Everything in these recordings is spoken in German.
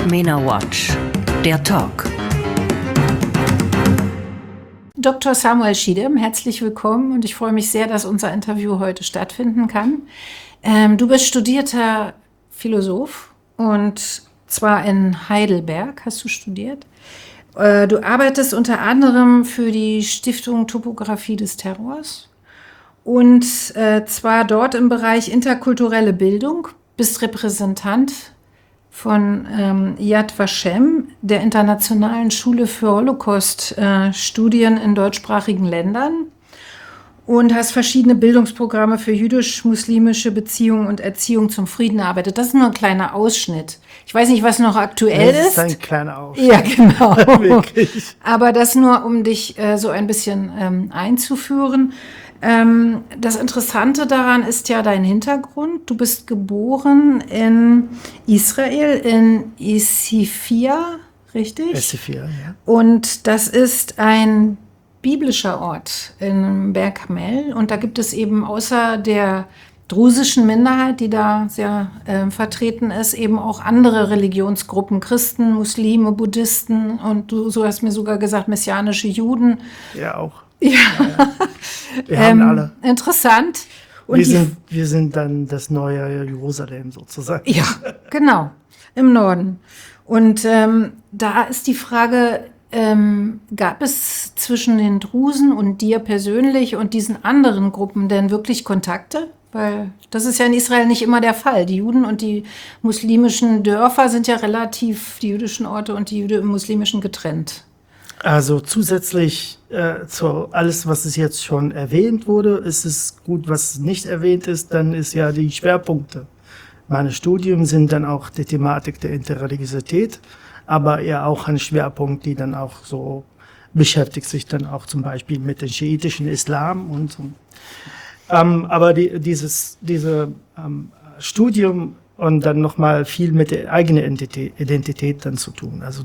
MENA Watch, der Talk. Dr. Samuel Schiedem, herzlich willkommen und ich freue mich sehr, dass unser Interview heute stattfinden kann. Du bist studierter Philosoph und zwar in Heidelberg hast du studiert. Du arbeitest unter anderem für die Stiftung Topographie des Terrors und zwar dort im Bereich interkulturelle Bildung, bist Repräsentant von Yad Vashem, der Internationalen Schule für Holocaust-Studien in deutschsprachigen Ländern und hast verschiedene Bildungsprogramme für jüdisch-muslimische Beziehungen und Erziehung zum Frieden erarbeitet. Das ist nur ein kleiner Ausschnitt. Ich weiß nicht, was noch aktuell ist. Das ist ein kleiner Ausschnitt. Ja, genau. Wirklich. Aber das nur, um dich so ein bisschen einzuführen. Das Interessante daran ist ja dein Hintergrund. Du bist geboren in Israel, in Isifia, richtig? Isifia, ja. Und das ist ein biblischer Ort in Berg Hamel. Und da gibt es eben außer der drusischen Minderheit, die da sehr vertreten ist, eben auch andere Religionsgruppen, Christen, Muslime, Buddhisten und du so hast mir sogar gesagt, messianische Juden. Ja, auch. Ja. Wir haben alle. Interessant. Und wir sind dann das neue Jerusalem sozusagen. Ja, genau, im Norden. Und da ist die Frage, gab es zwischen den Drusen und dir persönlich und diesen anderen Gruppen denn wirklich Kontakte? Weil das ist ja in Israel nicht immer der Fall. Die Juden und die muslimischen Dörfer sind ja relativ, die jüdischen Orte und die muslimischen getrennt. Also zusätzlich zu alles, was es jetzt schon erwähnt wurde, ist es gut, was nicht erwähnt ist, dann ist ja die Schwerpunkte. Meine Studien sind dann auch die Thematik der Interreligiosität, aber eher auch ein Schwerpunkt, die dann auch so beschäftigt sich dann auch zum Beispiel mit dem schiitischen Islam und so. Aber dieses Studium und dann nochmal viel mit der eigenen Identität dann zu tun. Also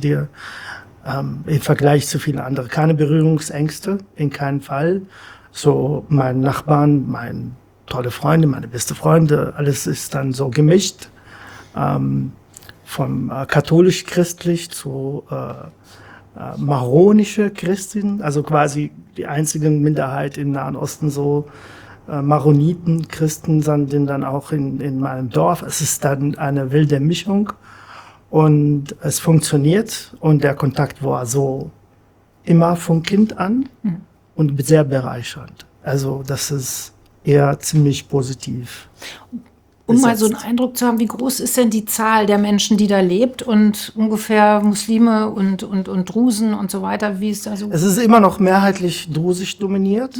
im Vergleich zu vielen anderen keine Berührungsängste, in keinem Fall. So mein Nachbarn, meine tolle Freunde, meine beste Freunde, alles ist dann so gemischt. Vom katholisch-christlich zu maronische Christen, also quasi die einzige Minderheit im Nahen Osten so Maroniten, Christen sind dann auch in meinem Dorf. Es ist dann eine wilde Mischung und es funktioniert und der Kontakt war so immer vom Kind an und sehr bereichernd. Also das ist eher ziemlich positiv. Um mal so einen Eindruck zu haben, wie groß ist denn die Zahl der Menschen, die da lebt und ungefähr Muslime und Drusen und so weiter, wie ist da so? Es ist immer noch mehrheitlich drusisch dominiert,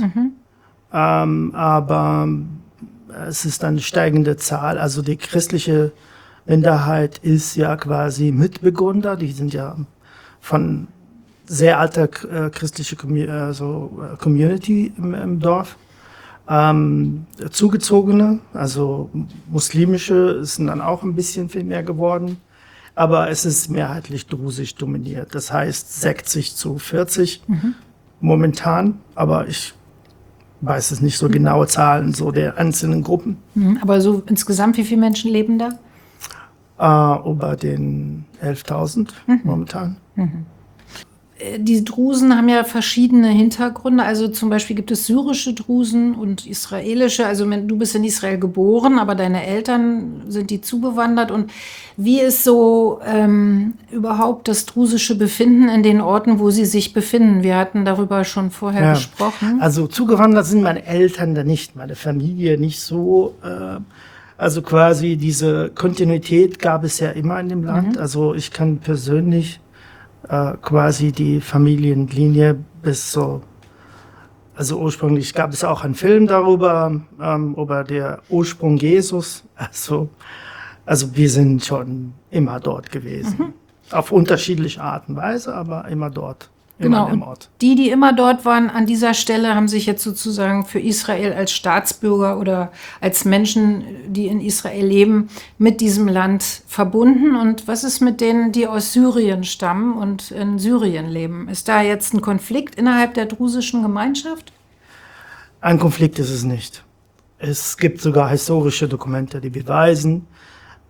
aber es ist eine steigende Zahl. Also die christliche Minderheit ist ja quasi Mitbegründer, die sind ja von sehr alter christlicher Community im Dorf. Zugezogene, also muslimische, sind dann auch ein bisschen viel mehr geworden, aber es ist mehrheitlich drusisch dominiert. Das heißt 60-40 momentan, aber ich weiß es nicht so genaue Zahlen so der einzelnen Gruppen. Aber so insgesamt, wie viele Menschen leben da? Über den 11.000 momentan. Die Drusen haben ja verschiedene Hintergründe. Also zum Beispiel gibt es syrische Drusen und israelische. Also du bist in Israel geboren, aber deine Eltern sind die zugewandert. Und wie ist so überhaupt das drusische Befinden in den Orten, wo sie sich befinden? Wir hatten darüber schon vorher gesprochen. Also zugewandert sind meine Eltern da nicht, meine Familie nicht so. Also quasi diese Kontinuität gab es ja immer in dem Land. Also ich kann persönlich quasi die Familienlinie bis so, also ursprünglich gab es auch einen Film darüber, über der Ursprung Jesus. Also wir sind schon immer dort gewesen. Auf unterschiedliche Art und Weise, aber immer dort. Genau, und die immer dort waren, an dieser Stelle haben sich jetzt sozusagen für Israel als Staatsbürger oder als Menschen, die in Israel leben, mit diesem Land verbunden. Und was ist mit denen, die aus Syrien stammen und in Syrien leben? Ist da jetzt ein Konflikt innerhalb der drusischen Gemeinschaft? Ein Konflikt ist es nicht. Es gibt sogar historische Dokumente, die beweisen,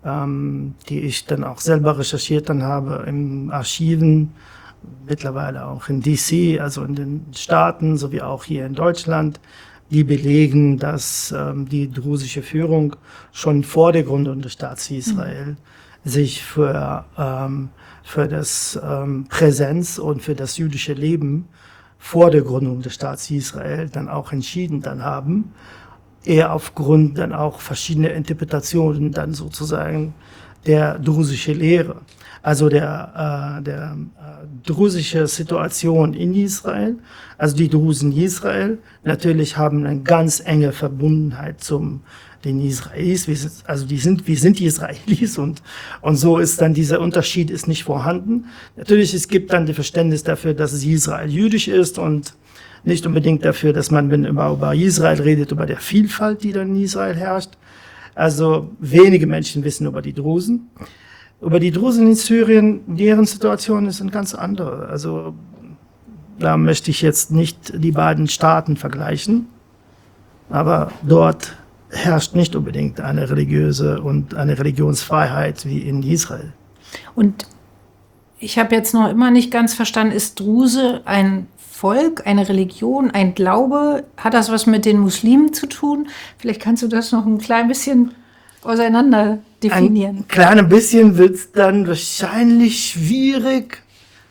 die ich dann auch selber recherchiert dann habe in Archiven, mittlerweile auch in DC, also in den Staaten, sowie auch hier in Deutschland, die belegen, dass die drusische Führung schon vor der Gründung des Staates Israel sich für das Präsenz und für das jüdische Leben vor der Gründung des Staates Israel dann auch entschieden dann haben, eher aufgrund dann auch verschiedener Interpretationen dann sozusagen der drusische Lehre. Also der drusische Situation in Israel, also die Drusen Israel, natürlich haben eine ganz enge Verbundenheit zum den Israelis. Wir sind die Israelis und so ist dann dieser Unterschied ist nicht vorhanden. Natürlich, es gibt dann das Verständnis dafür, dass Israel jüdisch ist und nicht unbedingt dafür, dass man, wenn über Israel redet, über der Vielfalt, die dann in Israel herrscht. Also wenige Menschen wissen über die Drusen. Über die Drusen in Syrien, deren Situation ist eine ganz andere. Also da möchte ich jetzt nicht die beiden Staaten vergleichen, aber dort herrscht nicht unbedingt eine religiöse und eine Religionsfreiheit wie in Israel. Und ich habe jetzt noch immer nicht ganz verstanden, ist Druse ein Volk, eine Religion, ein Glaube? Hat das was mit den Muslimen zu tun? Vielleicht kannst du das noch ein klein bisschen auseinander definieren. Ein kleines bisschen wird es dann wahrscheinlich schwierig.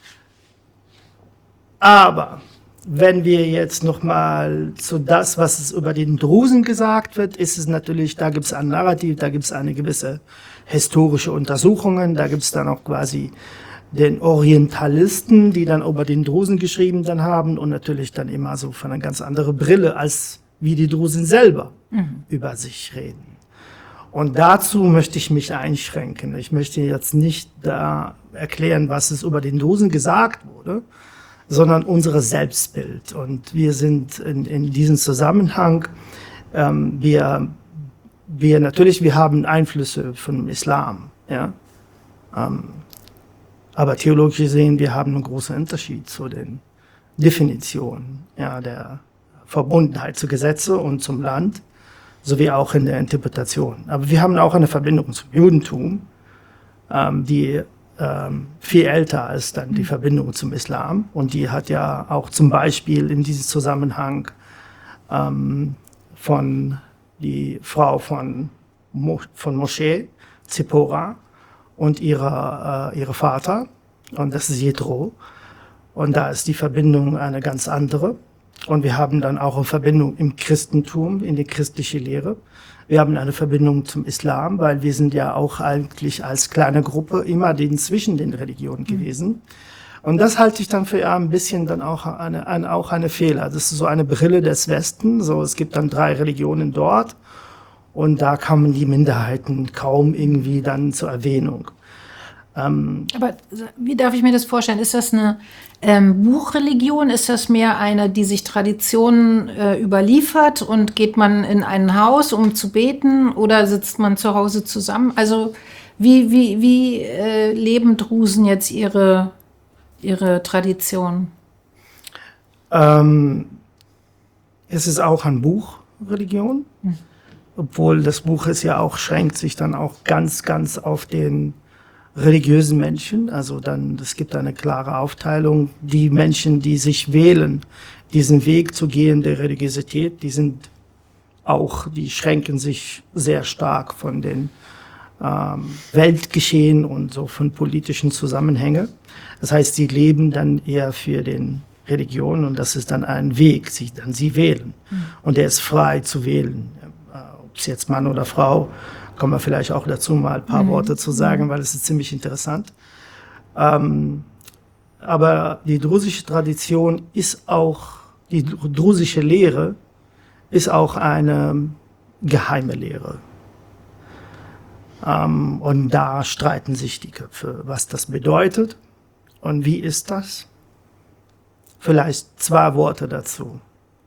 Aber wenn wir jetzt nochmal zu das, was es über den Drusen gesagt wird, ist es natürlich, da gibt es ein Narrativ, da gibt es eine gewisse historische Untersuchungen, da gibt es dann auch quasi den Orientalisten, die dann über den Drusen geschrieben dann haben und natürlich dann immer so von einer ganz anderen Brille, als wie die Drusen selber über sich reden. Und dazu möchte ich mich einschränken. Ich möchte jetzt nicht da erklären, was es über den Drusen gesagt wurde, sondern unser Selbstbild. Und wir sind in diesem Zusammenhang, wir haben Einflüsse vom Islam, ja. Aber theologisch gesehen, wir haben einen großen Unterschied zu den Definitionen, ja, der Verbundenheit zu Gesetze und zum Land, sowie auch in der Interpretation. Aber wir haben auch eine Verbindung zum Judentum, die viel älter ist dann die Verbindung zum Islam. Und die hat ja auch zum Beispiel in diesem Zusammenhang von die Frau von Moschee, Zipporah, und ihre Vater, und das ist Jethro. Und da ist die Verbindung eine ganz andere. Und wir haben dann auch eine Verbindung im Christentum, in die christliche Lehre. Wir haben eine Verbindung zum Islam, weil wir sind ja auch eigentlich als kleine Gruppe immer zwischen den Religionen gewesen. Und das halte ich dann für ein bisschen dann auch eine Fehler. Das ist so eine Brille des Westen. So, es gibt dann 3 Religionen dort. Und da kamen die Minderheiten kaum irgendwie dann zur Erwähnung. Aber wie darf ich mir das vorstellen? Ist das eine Buchreligion? Ist das mehr eine, die sich Traditionen überliefert und geht man in ein Haus, um zu beten, oder sitzt man zu Hause zusammen? Also wie leben Drusen jetzt ihre Tradition? Es ist auch eine Buchreligion, obwohl das Buch ist ja auch, schränkt sich dann auch ganz, ganz auf den religiösen Menschen. Also dann, es gibt eine klare Aufteilung. Die Menschen, die sich wählen, diesen Weg zu gehen der Religiosität, die schränken sich sehr stark von den Weltgeschehen und so von politischen Zusammenhängen. Das heißt, sie leben dann eher für den Religion und das ist dann ein Weg, sie wählen. Und der ist frei zu wählen. Ob es jetzt Mann oder Frau, kommen wir vielleicht auch dazu, mal ein paar Worte zu sagen, weil es ist ziemlich interessant. Aber die drusische Tradition ist auch, die drusische Lehre ist auch eine geheime Lehre. Und da streiten sich die Köpfe, was das bedeutet und wie ist das. Vielleicht 2 Worte dazu.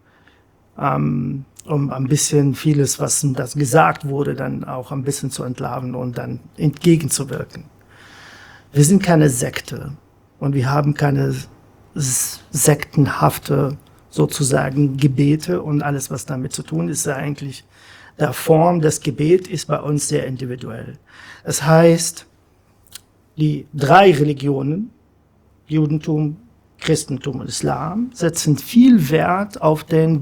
Um ein bisschen vieles, was das gesagt wurde, dann auch ein bisschen zu entlarven und dann entgegenzuwirken. Wir sind keine Sekte und wir haben keine sektenhafte sozusagen Gebete und alles, was damit zu tun ist, ja eigentlich der Form des Gebets ist bei uns sehr individuell. Das heißt, die 3 Religionen, Judentum, Christentum und Islam, setzen viel Wert auf den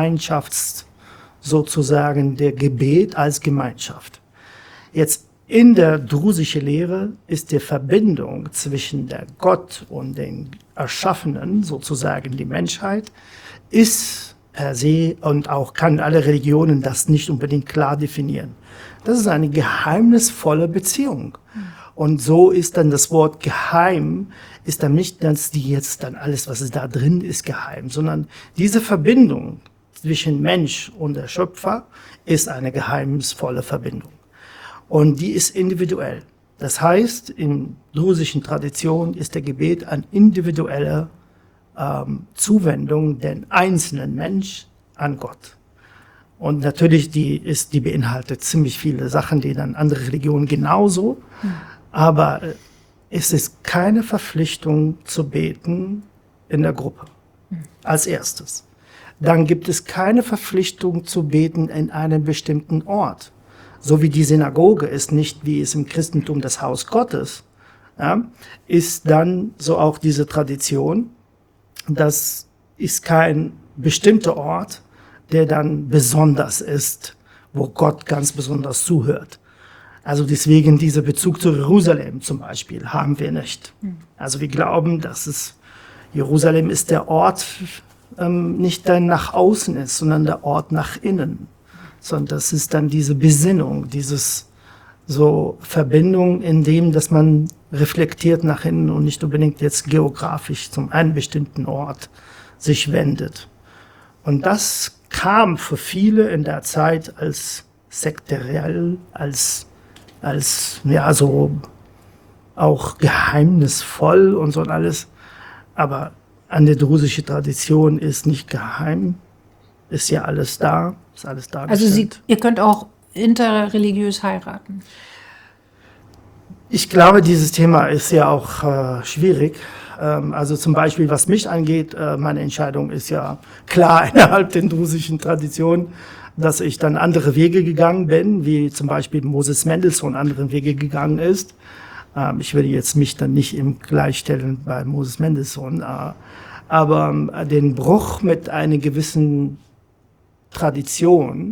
sozusagen der Gebet als Gemeinschaft. Jetzt in der drusischen Lehre ist die Verbindung zwischen der Gott und den Erschaffenen, sozusagen die Menschheit, ist per se und auch kann alle Religionen das nicht unbedingt klar definieren. Das ist eine geheimnisvolle Beziehung. Und so ist dann das Wort geheim, ist dann nicht, dass die jetzt dann alles, was ist da drin ist, geheim, sondern diese Verbindung zwischen Mensch und der Schöpfer ist eine geheimnisvolle Verbindung. Und die ist individuell. Das heißt, in drusischen Tradition ist der Gebet eine individuelle Zuwendung den einzelnen Mensch an Gott. Und natürlich, die beinhaltet ziemlich viele Sachen, die dann andere Religionen genauso. Aber es ist keine Verpflichtung zu beten in der Gruppe. Als erstes. Dann gibt es keine Verpflichtung zu beten in einem bestimmten Ort. So wie die Synagoge ist nicht, wie es im Christentum das Haus Gottes, ja, ist dann so auch diese Tradition. Das ist kein bestimmter Ort, der dann besonders ist, wo Gott ganz besonders zuhört. Also deswegen dieser Bezug zu Jerusalem zum Beispiel haben wir nicht. Also wir glauben, dass Jerusalem ist der Ort, nicht der nach außen ist, sondern der Ort nach innen. Sondern das ist dann diese Besinnung, dieses so Verbindung in dem, dass man reflektiert nach innen und nicht unbedingt jetzt geografisch zum einen bestimmten Ort sich wendet. Und das kam für viele in der Zeit als sektoriell, als ja so auch geheimnisvoll und so und alles. Aber an der drusische Tradition ist nicht geheim, ist ja alles da, ist alles dargestellt. Also ihr könnt auch interreligiös heiraten. Ich glaube, dieses Thema ist ja auch schwierig. Also zum Beispiel, was mich angeht, meine Entscheidung ist ja klar innerhalb der drusischen Tradition, dass ich dann andere Wege gegangen bin, wie zum Beispiel Moses Mendelssohn andere Wege gegangen ist. Ich würde jetzt mich dann nicht im gleichstellen bei Moses Mendelssohn, aber den Bruch mit einer gewissen Tradition,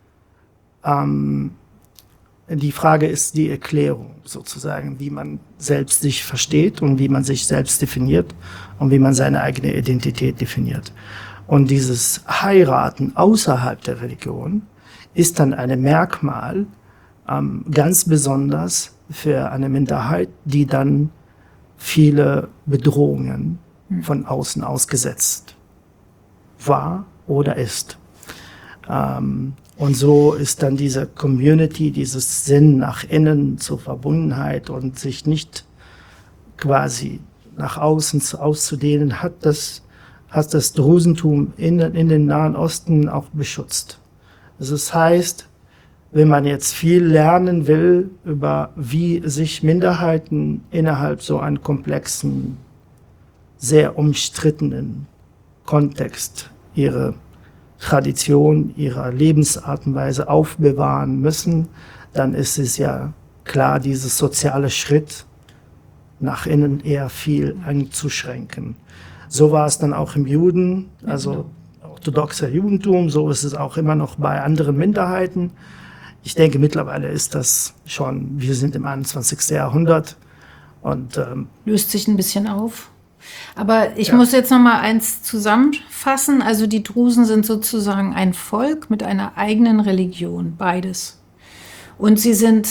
die Frage ist die Erklärung sozusagen, wie man selbst sich versteht und wie man sich selbst definiert und wie man seine eigene Identität definiert. Und dieses Heiraten außerhalb der Religion ist dann ein Merkmal, ganz besonders für eine Minderheit, die dann viele Bedrohungen von außen ausgesetzt war oder ist. Und so ist dann diese Community, dieses Sinn nach innen zur Verbundenheit und sich nicht quasi nach außen auszudehnen, hat das Drusentum in den Nahen Osten auch beschützt. Das heißt, wenn man jetzt viel lernen will über wie sich Minderheiten innerhalb so einem komplexen, sehr umstrittenen Kontext ihre Tradition, ihrer Lebensart und Weise aufbewahren müssen, dann ist es ja klar, dieses soziale Schritt nach innen eher viel einzuschränken. So war es dann auch im Juden, also orthodoxer Judentum, so ist es auch immer noch bei anderen Minderheiten. Ich denke, mittlerweile ist das schon, wir sind im 21. Jahrhundert und löst sich ein bisschen auf. Aber ich muss jetzt noch mal eins zusammenfassen. Also die Drusen sind sozusagen ein Volk mit einer eigenen Religion, beides. Und sie sind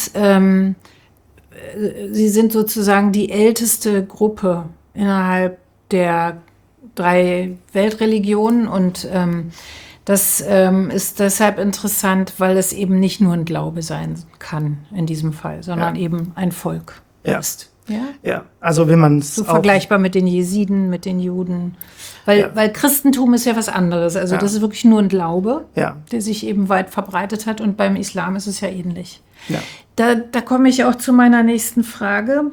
sozusagen die älteste Gruppe innerhalb der 3 Weltreligionen. Und das ist deshalb interessant, weil es eben nicht nur ein Glaube sein kann in diesem Fall, sondern eben ein Volk ist. Ja, also wenn man so vergleichbar mit den Jesiden, mit den Juden. Weil Christentum ist ja was anderes. Also das ist wirklich nur ein Glaube, der sich eben weit verbreitet hat. Und beim Islam ist es ja ähnlich. Ja. Da komme ich auch zu meiner nächsten Frage.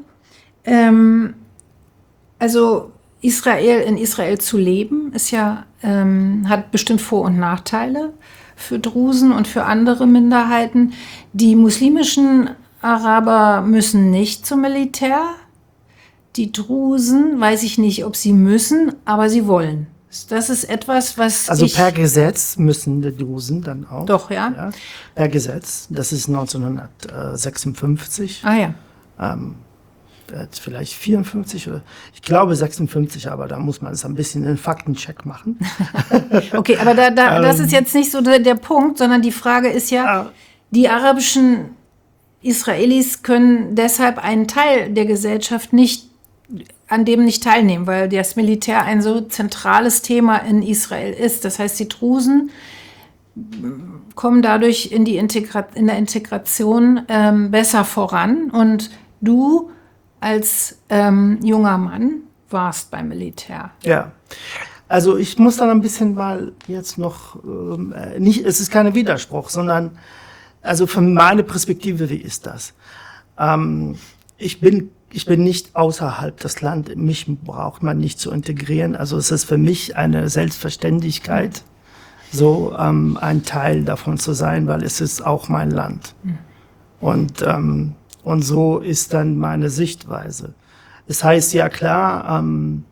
Also in Israel zu leben, ist ja, hat bestimmt Vor- und Nachteile für Drusen und für andere Minderheiten. Die muslimischen Araber müssen nicht zum Militär. Die Drusen, weiß ich nicht, ob sie müssen, aber sie wollen. Das ist etwas, was Also per Gesetz müssen die Drusen dann auch. Doch, ja. Ja, per Gesetz. Das ist 1956. Ah ja. Vielleicht 54 oder ich glaube 56, aber da muss man es ein bisschen einen Faktencheck machen. Okay, aber das ist jetzt nicht so der Punkt, sondern die Frage ist ja, die arabischen Israelis können deshalb einen Teil der Gesellschaft an dem nicht teilnehmen, weil das Militär ein so zentrales Thema in Israel ist. Das heißt, die Drusen kommen dadurch in der Integration besser voran. Und du als junger Mann warst beim Militär. Ja, also ich muss dann ein bisschen mal jetzt noch, es ist kein Widerspruch, sondern also von meiner Perspektive, wie ist das? Ich bin nicht außerhalb des Landes, mich braucht man nicht zu integrieren. Also es ist für mich eine Selbstverständlichkeit, so ein Teil davon zu sein, weil es ist auch mein Land. Und so ist dann meine Sichtweise. Es heißt ja klar,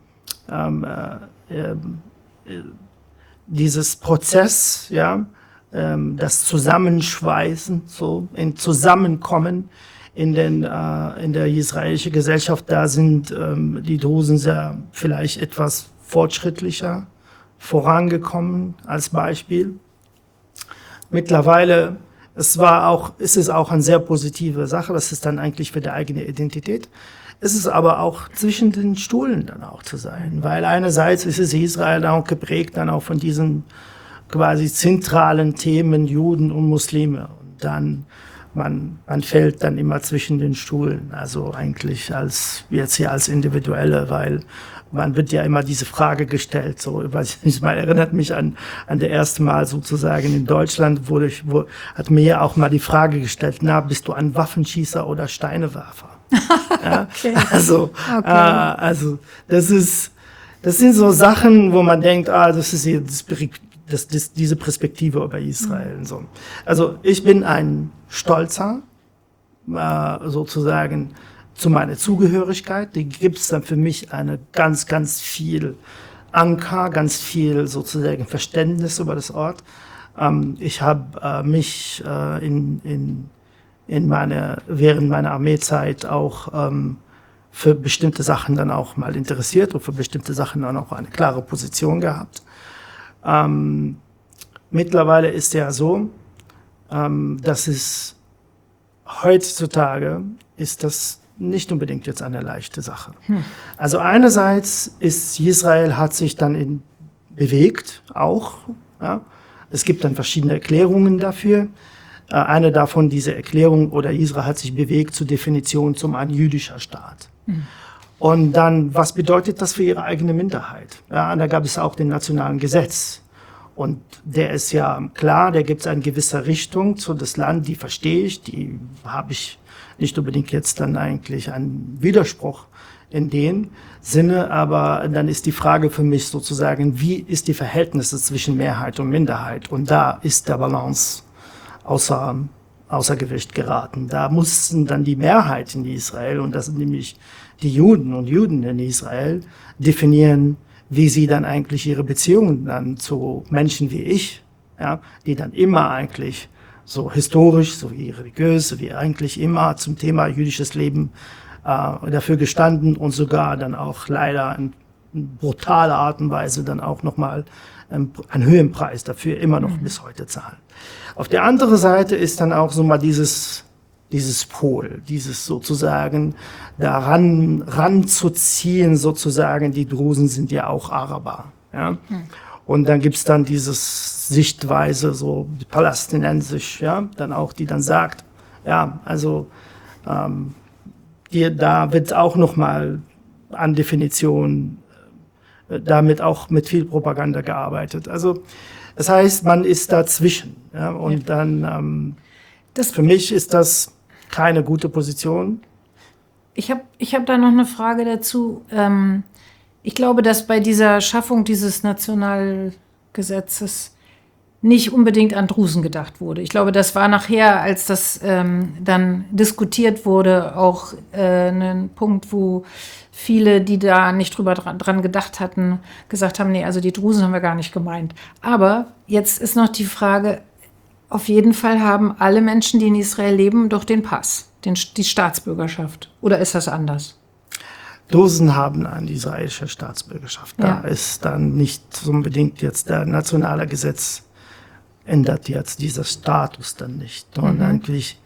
dieses Prozess, ja, das Zusammenschweißen, so in Zusammenkommen in der israelischen Gesellschaft, da sind die Drusen sehr vielleicht etwas fortschrittlicher vorangekommen als Beispiel. Mittlerweile ist es auch eine sehr positive Sache, das ist dann eigentlich für die eigene Identität. Es ist aber auch zwischen den Stuhlen dann auch zu sein, weil einerseits ist es Israel auch geprägt dann auch von diesen quasi zentralen Themen Juden und Muslime. Und dann, man fällt dann immer zwischen den Stuhlen, also eigentlich als Individuelle, weil man wird ja immer diese Frage gestellt, so, ich meine, erinnert mich an der erste Mal sozusagen in Deutschland, hat mir ja auch mal die Frage gestellt, na, bist du ein Waffenschießer oder Steinewerfer? Ja, okay. Also das sind so Sachen, wo man denkt, das ist diese Perspektive über Israel. Und so. Also ich bin ein Stolzer, sozusagen, zu meiner Zugehörigkeit. Die gibt es dann für mich eine ganz, ganz viel Anker, ganz viel sozusagen Verständnis über das Ort. Ich habe mich während meiner Armeezeit auch für bestimmte Sachen dann auch mal interessiert und für bestimmte Sachen dann auch eine klare Position gehabt. Mittlerweile ist ja so, dass es heutzutage ist das nicht unbedingt jetzt eine leichte Sache. Also einerseits Israel hat sich dann bewegt auch. Ja. Es gibt dann verschiedene Erklärungen dafür. Eine davon, diese Erklärung, oder Israel hat sich bewegt zur Definition zum ein jüdischer Staat. Und dann, was bedeutet das für ihre eigene Minderheit? Ja, da gab es auch den nationalen Gesetz. Und der ist ja klar, der gibt es eine gewisse Richtung zu das Land, die verstehe ich, die habe ich nicht unbedingt jetzt dann eigentlich einen Widerspruch in dem Sinne, aber dann ist die Frage für mich sozusagen, wie ist die Verhältnisse zwischen Mehrheit und Minderheit? Und da ist der Balance außer Gewicht geraten. Da mussten dann die Mehrheit in Israel, und das sind nämlich die Juden und Juden in Israel, definieren, wie sie dann eigentlich ihre Beziehungen dann zu Menschen wie ich, ja, die dann immer eigentlich so historisch, so wie religiös, so wie eigentlich immer zum Thema jüdisches Leben dafür gestanden und sogar dann auch leider in brutaler Art und Weise dann auch nochmal einen Höhenpreis dafür immer noch bis heute zahlen. Auf der anderen Seite ist dann auch so mal dieses Pol, dieses sozusagen daran ranzuziehen, sozusagen, die Drusen sind ja auch Araber. Ja? Und dann gibt's dann dieses Sichtweise, so palästinensisch, ja, dann auch, die dann sagt, ja, also da wird auch nochmal an Definition damit auch mit viel Propaganda gearbeitet. Also das heißt, man ist dazwischen. Ja, und dann, für mich ist das keine gute Position. Ich hab da noch eine Frage dazu. Ich glaube, dass bei dieser Schaffung dieses Nationalgesetzes nicht unbedingt an Drusen gedacht wurde. Ich glaube, das war nachher, als das dann diskutiert wurde, auch ein Punkt, wo viele, die da nicht drüber dran gedacht hatten, gesagt haben, nee, also die Drusen haben wir gar nicht gemeint. Aber jetzt ist noch die Frage, auf jeden Fall haben alle Menschen, die in Israel leben, doch den Pass, die Staatsbürgerschaft. Oder ist das anders? Drusen haben eine israelische Staatsbürgerschaft. Da Ja. ist dann nicht so unbedingt jetzt der nationale Gesetz ändert jetzt dieser Status dann nicht. Und eigentlich,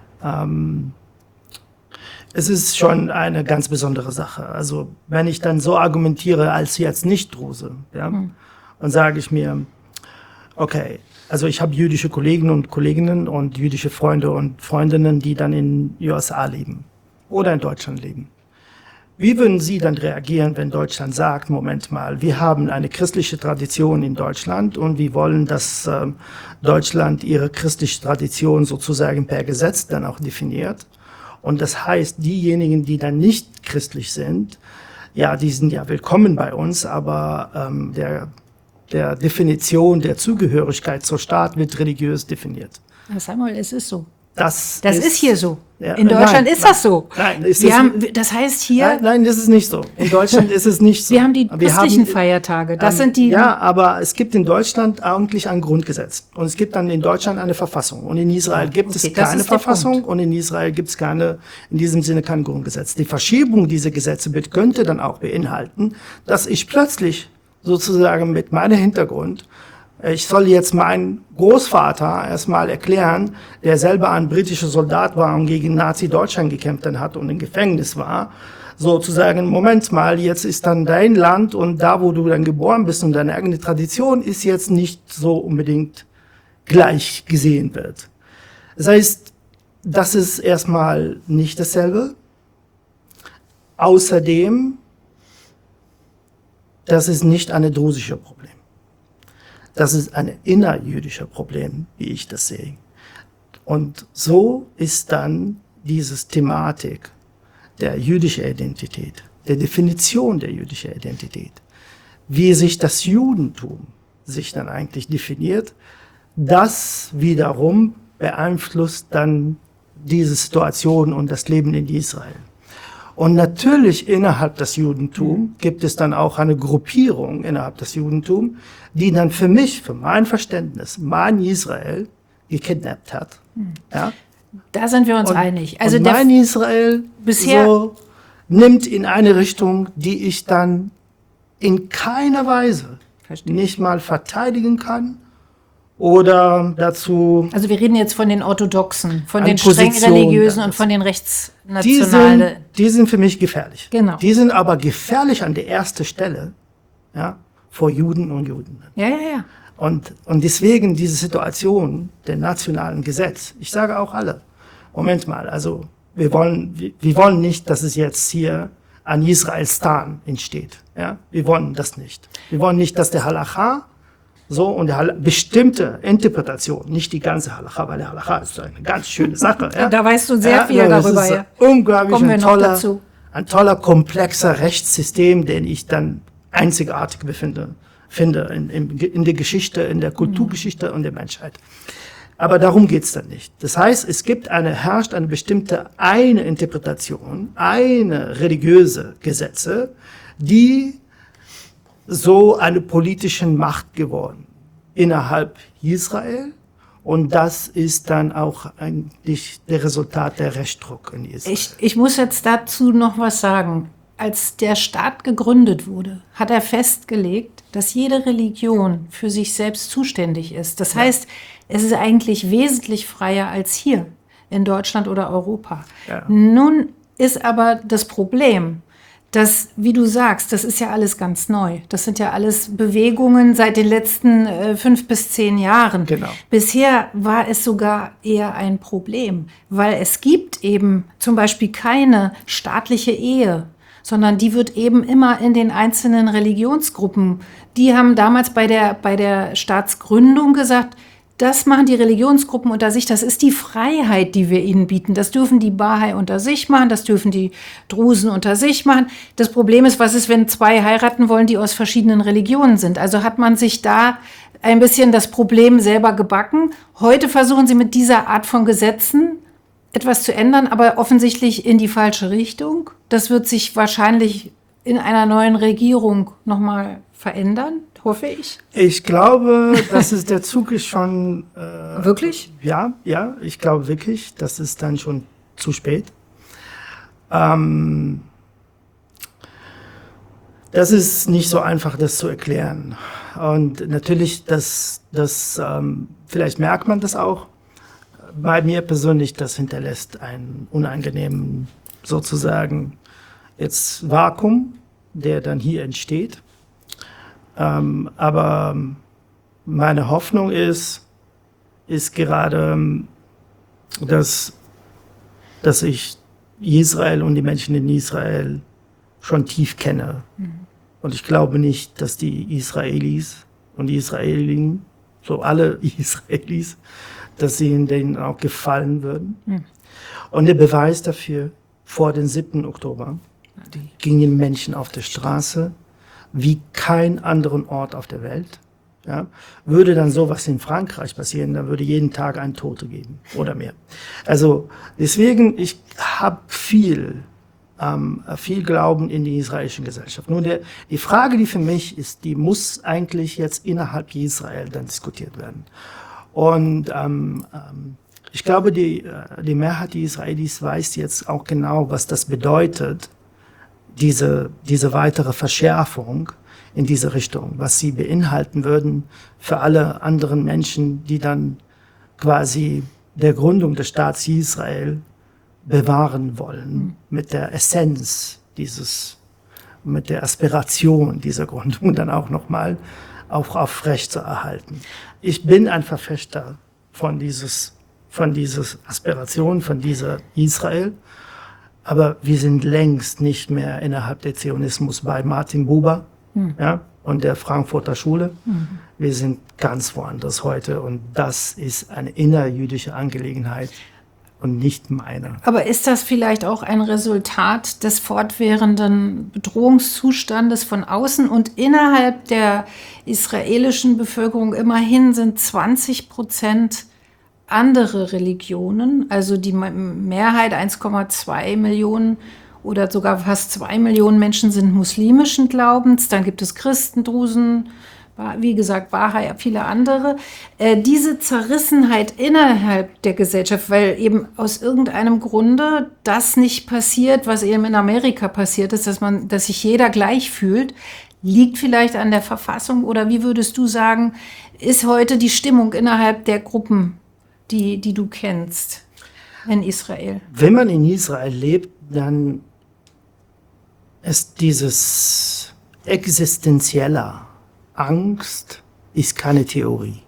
es ist schon eine ganz besondere Sache. Also wenn ich dann so argumentiere als jetzt Nicht-Druse, ja, dann sage ich mir, okay, also ich habe jüdische Kollegen und Kolleginnen und jüdische Freunde und Freundinnen, die dann in USA leben oder in Deutschland leben. Wie würden Sie dann reagieren, wenn Deutschland sagt, Moment mal, wir haben eine christliche Tradition in Deutschland und wir wollen, dass Deutschland ihre christliche Tradition sozusagen per Gesetz dann auch definiert. Und das heißt, diejenigen, die dann nicht christlich sind, ja, die sind ja willkommen bei uns, aber der Definition der Zugehörigkeit zur Staat wird religiös definiert. Samuel, es ist so. Das ist hier so. Ja, in Deutschland nein, ist das so. Nein, Das heißt hier, nein, das ist nicht so. In Deutschland ist es nicht so. wir haben die christlichen Feiertage. Das sind die. Ja, aber es gibt in Deutschland eigentlich ein Grundgesetz. Und es gibt dann in Deutschland eine Verfassung. Und in Israel gibt es keine Verfassung. Und in Israel gibt es in diesem Sinne kein Grundgesetz. Die Verschiebung dieser Gesetze könnte dann auch beinhalten, dass ich plötzlich sozusagen mit meinem Hintergrund, ich soll jetzt meinen Großvater erstmal erklären, der selber ein britischer Soldat war und gegen Nazi-Deutschland gekämpft hat und im Gefängnis war, sozusagen, Moment mal, jetzt ist dann dein Land und da, wo du dann geboren bist und deine eigene Tradition ist jetzt nicht so unbedingt gleich gesehen wird. Das heißt, das ist erstmal nicht dasselbe. Außerdem, das ist nicht ein drusisches Problem. Das ist ein innerjüdisches Problem, wie ich das sehe. Und so ist dann diese Thematik der jüdischen Identität, der Definition der jüdischen Identität, wie sich das Judentum sich dann eigentlich definiert, das wiederum beeinflusst dann diese Situation und das Leben in Israel. Und natürlich innerhalb des Judentums gibt es dann auch eine Gruppierung innerhalb des Judentums, die dann für mich, für mein Verständnis, mein Israel gekidnappt hat. Ja? Da sind wir uns einig. Also und mein Israel bisher so nimmt in eine Richtung, die ich dann in keiner Weise nicht mal verteidigen kann oder dazu. Also wir reden jetzt von den Orthodoxen, von An den streng Position religiösen dann und von den rechtsnationalen. Die sind für mich gefährlich. Genau. Die sind aber gefährlich an der ersten Stelle, ja, vor Juden und Juden. Ja, ja, ja. Und deswegen diese Situation der nationalen Gesetz. Ich sage auch alle, Moment mal, also wir wollen nicht, dass es jetzt hier ein Israelstan entsteht. Ja, wir wollen das nicht. Wir wollen nicht, dass der Halacha so und bestimmte Interpretation, nicht die ganze Halacha, weil der Halacha ist eine ganz schöne Sache. Ja? Da weißt du sehr viel darüber. Das ist Ja. unglaublich Kommen wir noch dazu. Ein toller, komplexer Rechtssystem, den ich dann einzigartig finde in der Geschichte, in der Kulturgeschichte und der Menschheit. Aber darum geht's dann nicht. Das heißt, herrscht eine bestimmte eine Interpretation, eine religiöse Gesetze, die so eine politische Macht geworden innerhalb Israel. Und das ist dann auch eigentlich der Resultat der Rechtsdruck in Israel. Ich muss jetzt dazu noch was sagen. Als der Staat gegründet wurde, hat er festgelegt, dass jede Religion für sich selbst zuständig ist. Das heißt, es ist eigentlich wesentlich freier als hier in Deutschland oder Europa. Ja. Nun ist aber das Problem, dass, wie du sagst, das ist ja alles ganz neu. Das sind ja alles Bewegungen seit den letzten 5 bis 10 Jahren. Genau. Bisher war es sogar eher ein Problem, weil es gibt eben zum Beispiel keine staatliche Ehe, sondern die wird eben immer in den einzelnen Religionsgruppen. Die haben damals bei der Staatsgründung gesagt, das machen die Religionsgruppen unter sich, das ist die Freiheit, die wir ihnen bieten. Das dürfen die Bahai unter sich machen, das dürfen die Drusen unter sich machen. Das Problem ist, was ist, wenn 2 heiraten wollen, die aus verschiedenen Religionen sind? Also hat man sich da ein bisschen das Problem selber gebacken. Heute versuchen Sie mit dieser Art von Gesetzen etwas zu ändern, aber offensichtlich in die falsche Richtung. Das wird sich wahrscheinlich in einer neuen Regierung nochmal verändern, hoffe ich. Ich glaube, der Zug ist schon... Wirklich? Ja, ich glaube wirklich, das ist dann schon zu spät. Das ist nicht so einfach, das zu erklären. Und natürlich, vielleicht merkt man das auch. Bei mir persönlich, das hinterlässt einen unangenehmen, sozusagen, jetzt Vakuum, der dann hier entsteht. Aber meine Hoffnung ist gerade, dass ich Israel und die Menschen in Israel schon tief kenne. Und ich glaube nicht, dass die Israelis und die Israelinnen, so alle Israelis, dass sie denen auch gefallen würden. Und der Beweis dafür, vor dem 7. Oktober gingen Menschen auf der Straße wie kein anderen Ort auf der Welt. Ja, würde dann sowas in Frankreich passieren, dann würde jeden Tag ein Tote geben oder mehr. Also deswegen, ich habe viel Glauben in die israelische Gesellschaft. Nun, die Frage, die für mich ist, die muss eigentlich jetzt innerhalb Israel dann diskutiert werden. Und ich glaube, die Mehrheit der Israelis weiß jetzt auch genau, was das bedeutet, diese weitere Verschärfung in diese Richtung, was sie beinhalten würden für alle anderen Menschen, die dann quasi der Gründung des Staats Israel bewahren wollen, mit der Essenz mit der Aspiration dieser Gründung dann auch nochmal aufrecht zu erhalten. Ich bin ein Verfechter von dieser Aspiration, von dieser Israel, aber wir sind längst nicht mehr innerhalb des Zionismus bei Martin Buber, ja, und der Frankfurter Schule. Wir sind ganz woanders heute und das ist eine innerjüdische Angelegenheit und nicht meine. Aber ist das vielleicht auch ein Resultat des fortwährenden Bedrohungszustandes von außen und innerhalb der israelischen Bevölkerung? Immerhin sind 20% andere Religionen, also die Mehrheit, 1,2 Millionen oder sogar fast 2 Millionen Menschen sind muslimischen Glaubens, dann gibt es Christen, Drusen, wie gesagt, Bahai, viele andere. Diese Zerrissenheit innerhalb der Gesellschaft, weil eben aus irgendeinem Grunde das nicht passiert, was eben in Amerika passiert ist, dass sich jeder gleich fühlt, liegt vielleicht an der Verfassung oder wie würdest du sagen, ist heute die Stimmung innerhalb der Gruppen, die du kennst in Israel? Wenn man in Israel lebt, dann ist dieses existenzielle Angst ist keine Theorie.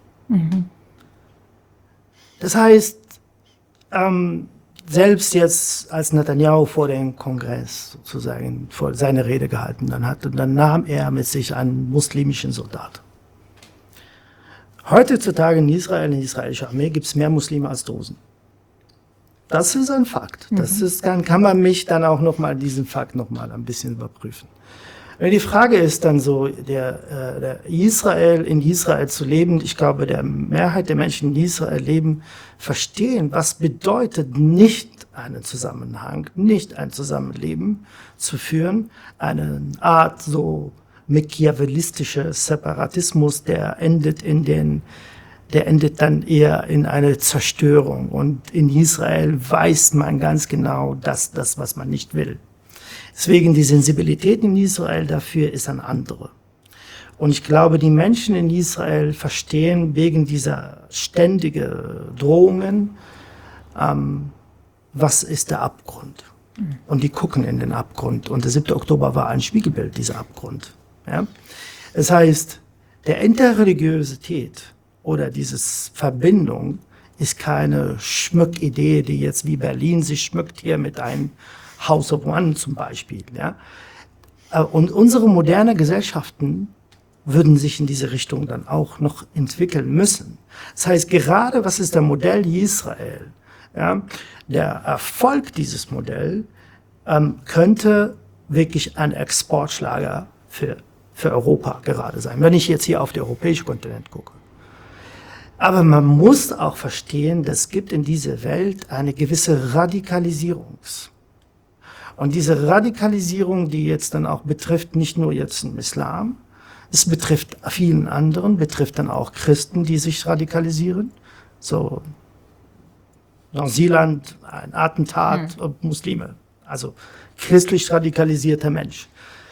Das heißt, selbst jetzt, als Netanyahu vor dem Kongress sozusagen seine Rede gehalten hat, dann nahm er mit sich einen muslimischen Soldat. Heutzutage in Israel, in der israelischen Armee, gibt es mehr Muslime als Drusen. Das ist ein Fakt. Kann man mich dann auch nochmal, diesen Fakt nochmal ein bisschen überprüfen. Die Frage ist dann so, in Israel zu leben, ich glaube, der Mehrheit der Menschen, die in Israel leben, verstehen, was bedeutet nicht einen Zusammenhang, nicht ein Zusammenleben zu führen, eine Art so machiavellistischer Separatismus, der endet dann eher in eine Zerstörung. Und in Israel weiß man ganz genau, dass das, was man nicht will. Deswegen die Sensibilität in Israel dafür ist eine andere. Und ich glaube, die Menschen in Israel verstehen wegen dieser ständigen Drohungen, was ist der Abgrund. Und die gucken in den Abgrund. Und der 7. Oktober war ein Spiegelbild dieser Abgrund. Ja? Das heißt, der Interreligiosität oder diese Verbindung ist keine Schmückidee, die jetzt wie Berlin sich schmückt hier mit einem House of One zum Beispiel. Ja? Und unsere moderne Gesellschaften würden sich in diese Richtung dann auch noch entwickeln müssen. Das heißt, gerade was ist der Modell Israel? Ja? Der Erfolg dieses Modells könnte wirklich ein Exportschlager für Europa gerade sein, wenn ich jetzt hier auf den europäischen Kontinent gucke. Aber man muss auch verstehen, es gibt in dieser Welt eine gewisse Radikalisierung. Und diese Radikalisierung, die jetzt dann auch betrifft, nicht nur jetzt den Islam, es betrifft vielen anderen, betrifft dann auch Christen, die sich radikalisieren. So, Neuseeland, ein Attentat, Muslime, also christlich radikalisierter Mensch.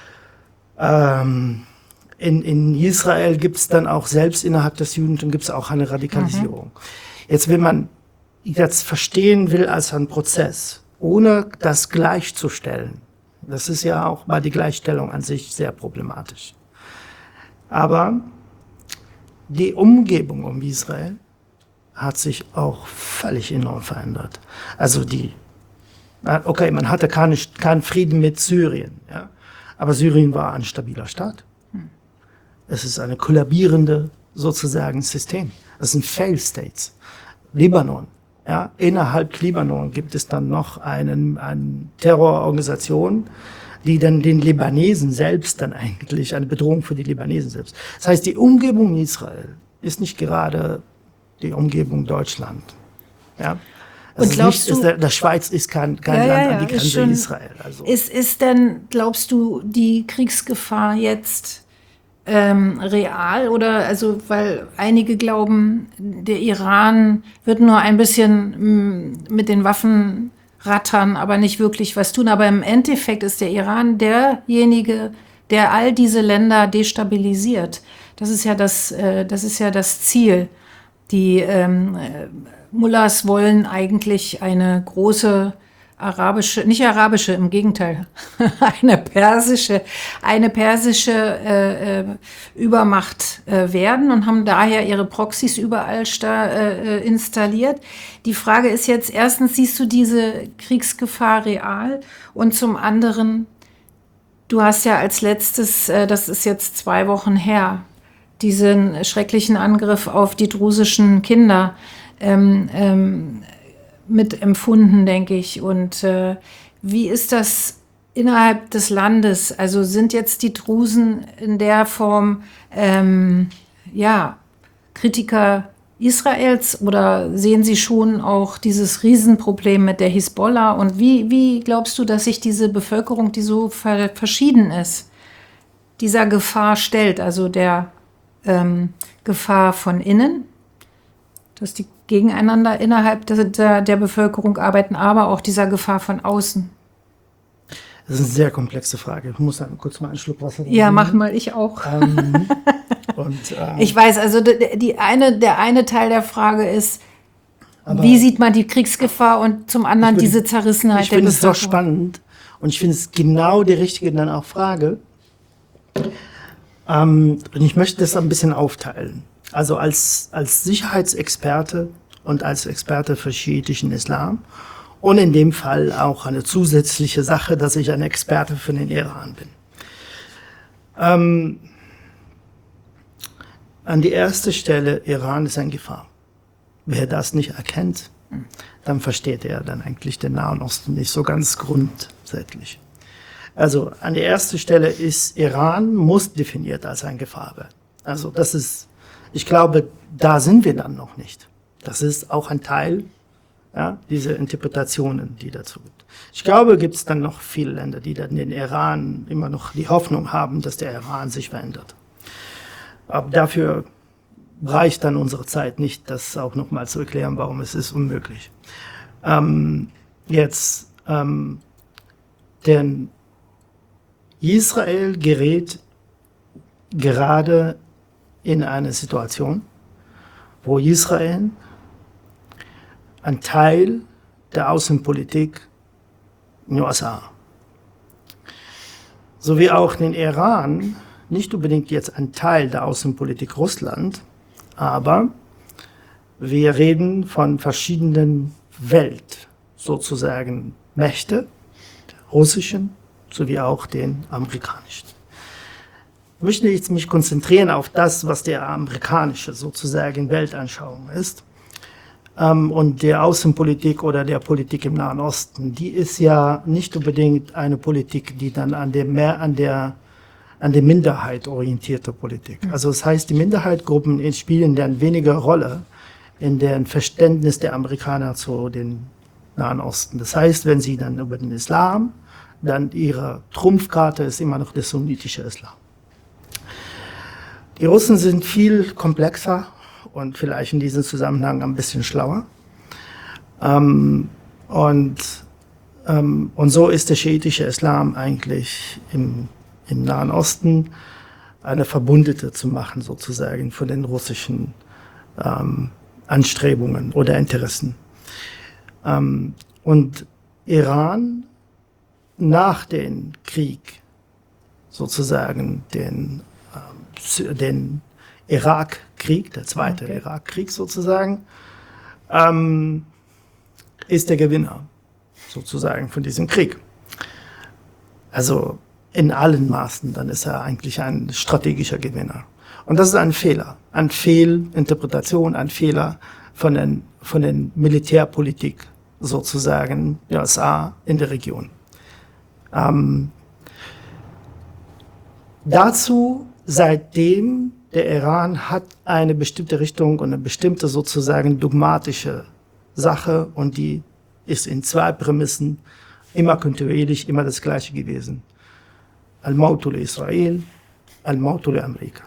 In Israel gibt es dann auch selbst innerhalb des Judentums gibt es auch eine Radikalisierung. Jetzt, wenn man das verstehen will als einen Prozess, ohne das gleichzustellen, das ist ja auch bei der Gleichstellung an sich sehr problematisch. Aber die Umgebung um Israel hat sich auch völlig enorm verändert. Also okay, man hatte keinen Frieden mit Syrien, ja, aber Syrien war ein stabiler Staat. Es ist eine kollabierende sozusagen System. Das sind Failed States. Libanon, ja, innerhalb Libanon gibt es dann noch eine Terrororganisation, die dann den Libanesen selbst dann eigentlich eine Bedrohung für die Libanesen selbst. Das heißt, die Umgebung Israel ist nicht gerade die Umgebung Deutschland. Ja? Also und glaubst du, der Schweiz ist kein Land an die Grenze Israel. Also. Ist denn, glaubst du, die Kriegsgefahr jetzt real oder, also, weil einige glauben, der Iran wird nur ein bisschen mit den Waffen rattern, aber nicht wirklich was tun. Aber im Endeffekt ist der Iran derjenige, der all diese Länder destabilisiert. Das ist ja das Ziel. Die Mullahs wollen eigentlich eine große nicht arabische, im Gegenteil, eine persische Übermacht werden und haben daher ihre Proxys überall installiert. Die Frage ist jetzt, erstens, siehst du diese Kriegsgefahr real? Und zum anderen, du hast ja als letztes, das ist jetzt 2 Wochen her, diesen schrecklichen Angriff auf die drusischen Kinder mitempfunden, denke ich. Und wie ist das innerhalb des Landes? Also sind jetzt die Drusen in der Form Kritiker Israels oder sehen sie schon auch dieses Riesenproblem mit der Hisbollah? Und wie glaubst du, dass sich diese Bevölkerung, die so verschieden ist, dieser Gefahr stellt? Also der Gefahr von innen, dass die gegeneinander innerhalb der Bevölkerung arbeiten, aber auch dieser Gefahr von außen? Das ist eine sehr komplexe Frage. Ich muss kurz mal einen Schluck Wasser nehmen. Ja, mach mal, ich auch. Ich weiß, also der eine Teil der Frage ist, wie sieht man die Kriegsgefahr und zum anderen diese Zerrissenheit der Bevölkerung? Ich finde es doch spannend und ich finde es genau die richtige dann auch Frage. Und ich möchte das ein bisschen aufteilen. Also als Sicherheitsexperte und als Experte für schiitischen Islam und in dem Fall auch eine zusätzliche Sache, dass ich ein Experte für den Iran bin. An die erste Stelle, Iran ist eine Gefahr. Wer das nicht erkennt, dann versteht er dann eigentlich den Nahen Osten nicht so ganz grundsätzlich. Also an der ersten Stelle ist Iran muss definiert als eine Gefahr werden. Also das ist, ich glaube, da sind wir dann noch nicht. Das ist auch ein Teil dieser Interpretationen, die dazu gibt. Ich glaube, gibt es dann noch viele Länder, die dann den Iran immer noch die Hoffnung haben, dass der Iran sich verändert. Aber dafür reicht dann unsere Zeit nicht, das auch nochmal zu erklären, warum es ist unmöglich. Denn Israel gerät gerade in eine Situation, wo Israel ein Teil der Außenpolitik in den USA, sowie auch den Iran, nicht unbedingt jetzt ein Teil der Außenpolitik Russland, aber wir reden von verschiedenen sozusagen Mächte, der russischen sowie auch den amerikanischen. Ich möchte jetzt mich konzentrieren auf das, was der amerikanische sozusagen Weltanschauung ist. Und der Außenpolitik oder der Politik im Nahen Osten, die ist ja nicht unbedingt eine Politik, die dann an der Minderheit orientierte Politik. Also das heißt, die Minderheitengruppen spielen dann weniger Rolle in deren Verständnis der Amerikaner zu den Nahen Osten. Das heißt, wenn sie dann über den Islam, dann ihre Trumpfkarte ist immer noch der sunnitische Islam. Die Russen sind viel komplexer und vielleicht in diesem Zusammenhang ein bisschen schlauer. Und so ist der schiitische Islam eigentlich im Nahen Osten eine Verbündete zu machen, sozusagen, von den russischen Anstrebungen oder Interessen. Und Iran nach dem Krieg, sozusagen den Irakkrieg, der zweite Irakkrieg sozusagen, ist der Gewinner sozusagen von diesem Krieg. Also in allen Maßen, dann ist er eigentlich ein strategischer Gewinner. Und das ist ein Fehler, eine Fehlinterpretation, ein Fehler von den Militärpolitik sozusagen der USA in der Region. Dazu, seitdem der Iran hat eine bestimmte Richtung und eine bestimmte sozusagen dogmatische Sache und die ist in zwei Prämissen immer kontinuierlich, immer das Gleiche gewesen. Al-Mautu li-Israel, Al-Mautu li-Amerika.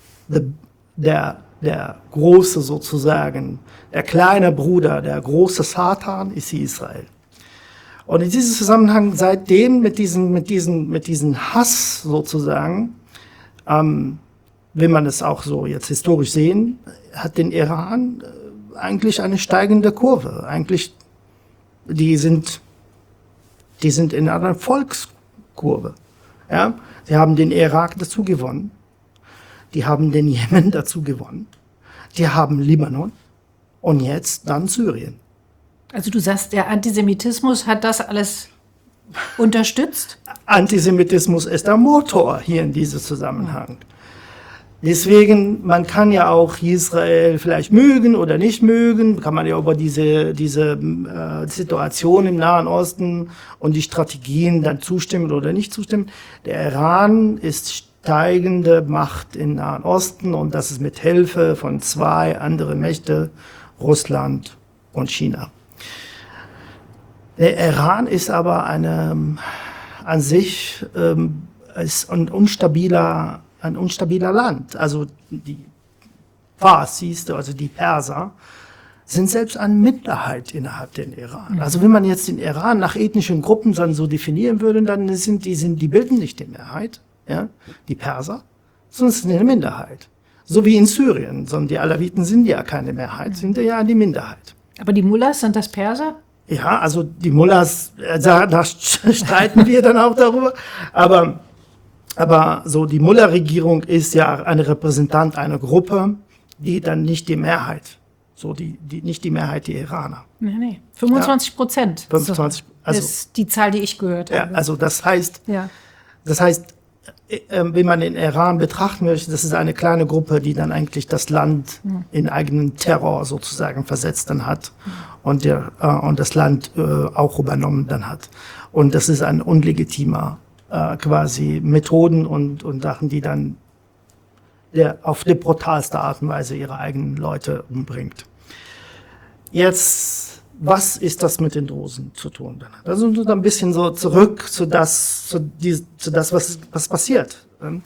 Der große sozusagen, der kleine Bruder, der große Satan ist Israel. Und in diesem Zusammenhang seitdem mit diesem Hass sozusagen, will man es auch so jetzt historisch sehen, hat den Iran eigentlich eine steigende Kurve. Eigentlich, die sind in einer Volkskurve. Ja? Sie haben den Irak dazu gewonnen. Die haben den Jemen dazu gewonnen. Die haben Libanon und jetzt dann Syrien. Also du sagst, der Antisemitismus hat das alles unterstützt? Antisemitismus ist der Motor hier in diesem Zusammenhang. Deswegen, man kann ja auch Israel vielleicht mögen oder nicht mögen, kann man ja über diese Situation im Nahen Osten und die Strategien dann zustimmen oder nicht zustimmen. Der Iran ist steigende Macht im Nahen Osten und das ist mit Hilfe von zwei anderen Mächten, Russland und China. Der Iran ist aber an sich ist ein unstabiler Land. Also die Parsis, also die Perser, sind selbst eine Minderheit innerhalb den Iran. Also wenn man jetzt den Iran nach ethnischen Gruppen dann so definieren würde, dann die bilden nicht die Mehrheit, ja, die Perser, sondern sind eine Minderheit. So wie in Syrien, sondern die Alawiten sind ja keine Mehrheit, sind ja die Minderheit. Aber die Mullahs, sind das Perser? Ja, also die Mullahs, da streiten wir dann auch darüber, aber so die Mullah-Regierung ist ja eine Repräsentant einer Gruppe, die dann nicht die Mehrheit, nicht die Mehrheit der Iraner. Nee. 25%. 25, also ist die Zahl, die ich gehört habe. Ja, also das heißt, wenn man den Iran betrachten möchte, das ist eine kleine Gruppe, die dann eigentlich das Land in eigenen Terror sozusagen versetzt dann hat und das Land auch übernommen dann hat. Und das ist ein unlegitimer quasi Methoden und Sachen, die dann auf die brutalste Art und Weise ihre eigenen Leute umbringt. Jetzt, was ist das mit den Drusen zu tun? Also ein bisschen so zurück zu das, was passiert.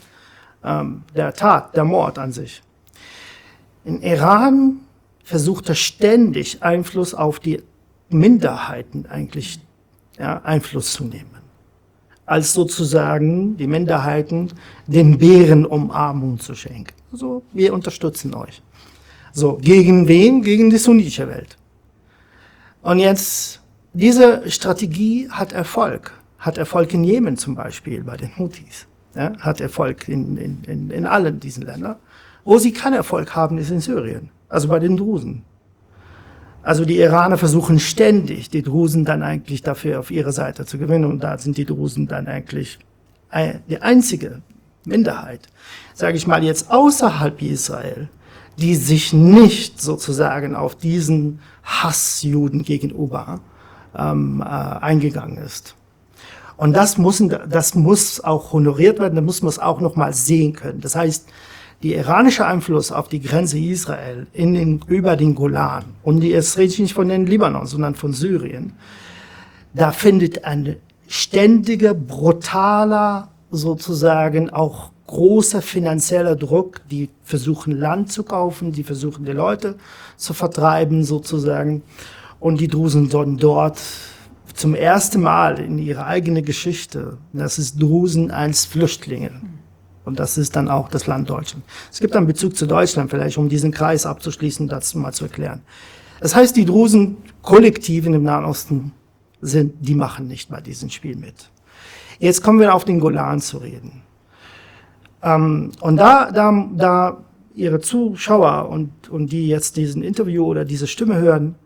Der Mord an sich. In Iran versucht er ständig Einfluss auf die Minderheiten eigentlich, Einfluss zu nehmen. Als sozusagen die Minderheiten den Bären Umarmung zu schenken. So, wir unterstützen euch. So, gegen wen? Gegen die sunnitische Welt. Und jetzt, diese Strategie hat Erfolg. Hat Erfolg in Jemen zum Beispiel, bei den Houthis. Ja, hat Erfolg in allen diesen Ländern. Wo sie keinen Erfolg haben, ist in Syrien. Also bei den Drusen. Also die Iraner versuchen ständig, die Drusen dann eigentlich dafür auf ihre Seite zu gewinnen. Und da sind die Drusen dann eigentlich die einzige Minderheit, sage ich mal jetzt außerhalb Israel, die sich nicht sozusagen auf diesen Hass Juden gegenüber eingegangen ist. Und das muss auch honoriert werden, da muss man es auch nochmal sehen können. Das heißt, der iranische Einfluss auf die Grenze Israel über den Golan, und jetzt rede ich nicht von den Libanon, sondern von Syrien, da findet ein ständiger, brutaler, sozusagen auch großer finanzieller Druck, die versuchen Land zu kaufen, die versuchen die Leute zu vertreiben sozusagen, und die Drusen sollen dort zum ersten Mal in ihrer eigenen Geschichte, das ist Drusen als Flüchtlinge. Und das ist dann auch das Land Deutschland. Es gibt einen Bezug zu Deutschland vielleicht, um diesen Kreis abzuschließen, das mal zu erklären. Das heißt, die Drusen kollektiv im Nahen Osten die machen nicht bei diesem Spiel mit. Jetzt kommen wir auf den Golan zu reden. Und da Ihre Zuschauer und die jetzt diesen Interview oder diese Stimme hören,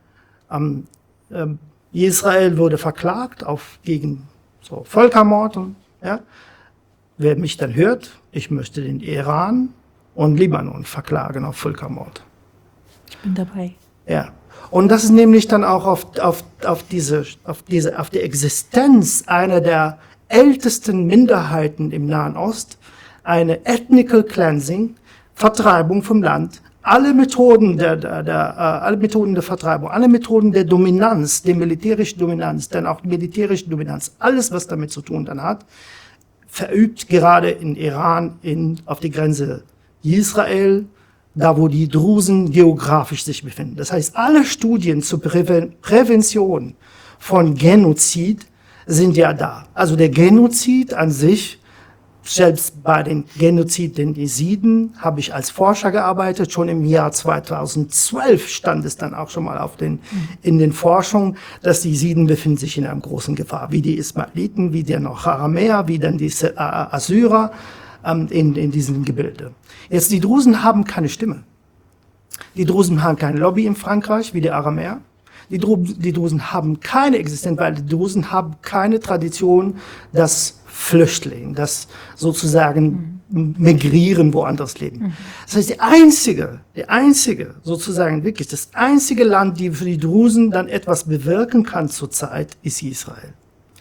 Israel wurde verklagt gegen so Völkermord. Ja. Wer mich dann hört, ich möchte den Iran und Libanon verklagen auf Völkermord. Ich bin dabei. Ja. Und das ist nämlich dann auch auf die Existenz einer der ältesten Minderheiten im Nahen Osten, eine Ethnical Cleansing, Vertreibung vom Land, alle Methoden alle Methoden der Vertreibung, alle Methoden der Dominanz, der militärischen Dominanz, dann auch militärische Dominanz, alles, was damit zu tun dann hat, verübt gerade in Iran auf die Grenze Israel, da wo die Drusen geografisch sich befinden. Das heißt, alle Studien zur Prävention von Genozid sind ja da. Also der Genozid an sich, selbst bei den Genozid den Jesiden, habe ich als Forscher gearbeitet. Schon im Jahr 2012 stand es dann auch schon mal in den Forschungen, dass die Jesiden befinden sich in einer großen Gefahr, wie die Ismailiten, wie der noch Aramäer, wie dann die Assyrer in diesem Gebilde. Jetzt, die Drusen haben keine Stimme. Die Drusen haben keine Lobby in Frankreich, wie die Aramäer. Die Drusen haben keine Existenz, weil die Drusen haben keine Tradition, das Flüchtling, das sozusagen migrieren, woanders leben. Das heißt, die einzige, sozusagen wirklich, das einzige Land, die für die Drusen dann etwas bewirken kann zurzeit, ist Israel.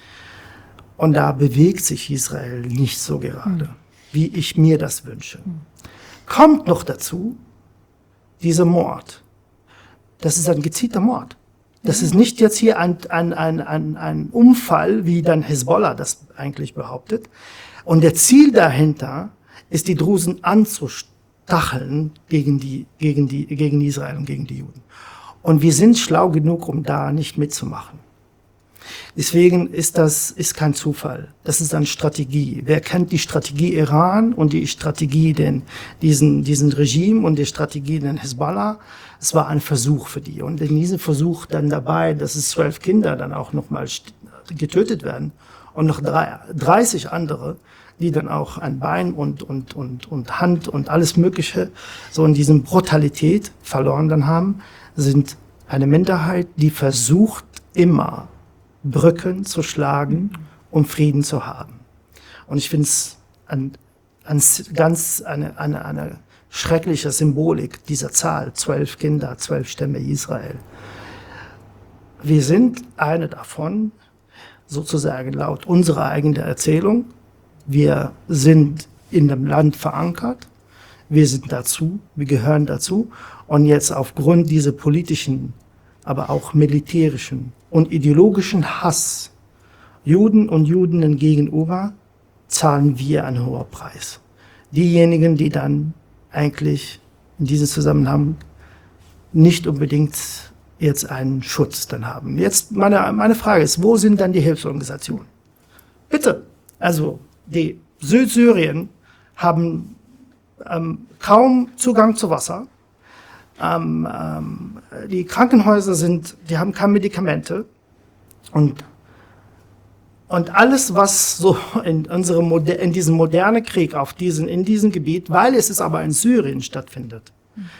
Und da bewegt sich Israel nicht so gerade, wie ich mir das wünsche. Kommt noch dazu, dieser Mord. Das ist ein gezielter Mord. Das ist nicht jetzt hier ein Unfall, wie dann Hezbollah das eigentlich behauptet. Und der Ziel dahinter ist, die Drusen anzustacheln gegen Israel und gegen die Juden. Und wir sind schlau genug, um da nicht mitzumachen. Deswegen ist kein Zufall. Das ist eine Strategie. Wer kennt die Strategie Iran und die Strategie diesen Regime und die Strategie den Hezbollah? Es war ein Versuch für die. Und in diesem Versuch dann dabei, dass es 12 Kinder dann auch nochmal getötet werden und noch 30 andere, die dann auch ein Bein und Hand und alles Mögliche so in diesem Brutalität verloren dann haben, sind eine Minderheit, die versucht immer Brücken zu schlagen, um Frieden zu haben. Und ich finde es eine schreckliche Symbolik dieser Zahl, 12 Kinder, 12 Stämme Israel. Wir sind eine davon, sozusagen laut unserer eigenen Erzählung. Wir sind in dem Land verankert. Wir sind dazu, wir gehören dazu. Und jetzt aufgrund dieser politischen, aber auch militärischen und ideologischen Hass Juden und Judinnen gegenüber zahlen wir einen hohen Preis. Diejenigen, die dann eigentlich in diesem Zusammenhang nicht unbedingt jetzt einen Schutz dann haben. Jetzt meine Frage ist, wo sind dann die Hilfsorganisationen? Bitte, also die Südsyrien haben kaum Zugang zu Wasser. Die Krankenhäuser die haben keine Medikamente und alles, was so in diesem modernen Krieg in diesem Gebiet, weil es ist aber in Syrien stattfindet,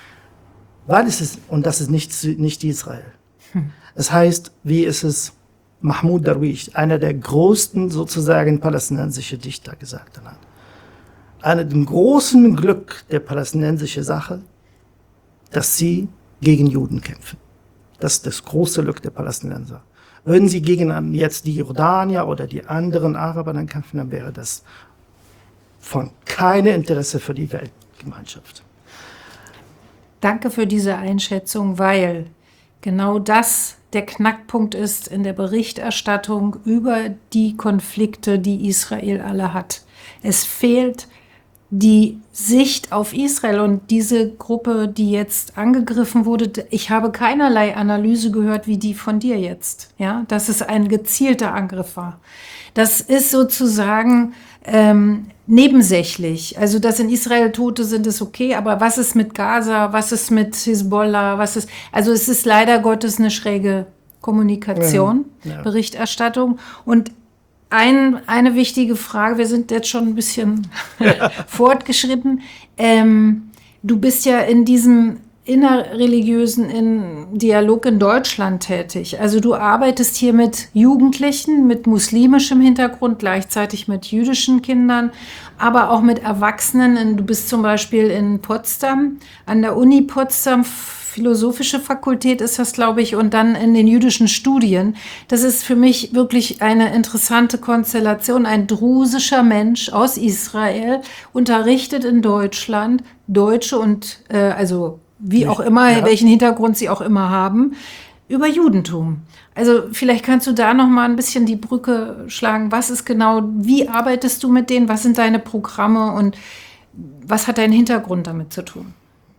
und das ist nicht Israel. Das heißt, wie ist es Mahmoud Darwish, einer der größten sozusagen palästinensischen Dichter gesagt hat. Einer dem großen Glück der palästinensischen Sache, dass sie gegen Juden kämpfen. Das ist das große Glück der Palästinenser. Würden sie gegen jetzt die Jordanier oder die anderen Araber dann kämpfen, dann wäre das von keinem Interesse für die Welt. Gemeinschaft. Danke für diese Einschätzung, weil genau das der Knackpunkt ist in der Berichterstattung über die Konflikte, die Israel alle hat. Es fehlt die Sicht auf Israel und diese Gruppe, die jetzt angegriffen wurde. Ich habe keinerlei Analyse gehört wie die von dir jetzt, ja, dass es ein gezielter Angriff war. Das ist sozusagen nebensächlich. Also, dass in Israel Tote sind, ist okay, aber was ist mit Gaza, was ist mit Hisbollah, also es ist leider Gottes eine schräge Kommunikation, Ja. Berichterstattung. Und eine wichtige Frage, wir sind jetzt schon ein bisschen fortgeschritten. Du bist ja in diesem innerreligiösen Dialog in Deutschland tätig. Also du arbeitest hier mit Jugendlichen, mit muslimischem Hintergrund, gleichzeitig mit jüdischen Kindern, aber auch mit Erwachsenen. Du bist zum Beispiel in Potsdam, an der Uni Potsdam, Philosophische Fakultät ist das, glaube ich, und dann in den jüdischen Studien. Das ist für mich wirklich eine interessante Konstellation. Ein drusischer Mensch aus Israel unterrichtet in Deutschland Deutsche und also wie auch immer, Ja. welchen Hintergrund sie auch immer haben, über Judentum. Also vielleicht kannst du da noch mal ein bisschen die Brücke schlagen. Was ist genau, wie arbeitest du mit denen? Was sind deine Programme und was hat dein Hintergrund damit zu tun?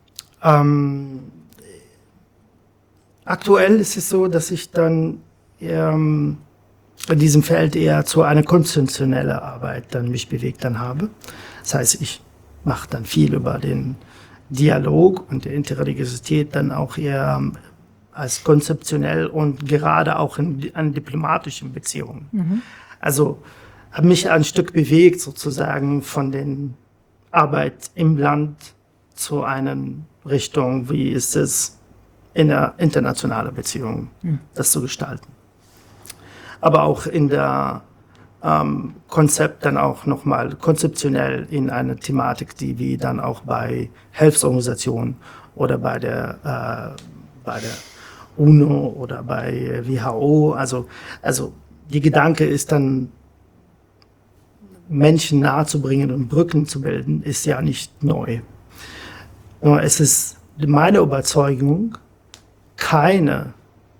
Aktuell ist es so, dass ich dann in diesem Feld eher zu einer konzeptionellen Arbeit dann mich bewegt dann habe. Das heißt, ich mache dann viel über den Dialog und die Interreligiosität dann auch eher als konzeptionell und gerade auch an diplomatischen Beziehungen. Also habe mich ein Stück bewegt sozusagen von den Arbeit im Land zu einer Richtung, wie ist es in der internationalen Beziehung, das zu gestalten. Aber auch in der Konzept dann auch nochmal konzeptionell in eine Thematik, die wir dann auch bei Hilfsorganisationen oder bei der UNO oder bei WHO, also die Gedanke ist dann, Menschen nahezubringen und Brücken zu bilden, ist ja nicht neu. Nur es ist meine Überzeugung, keine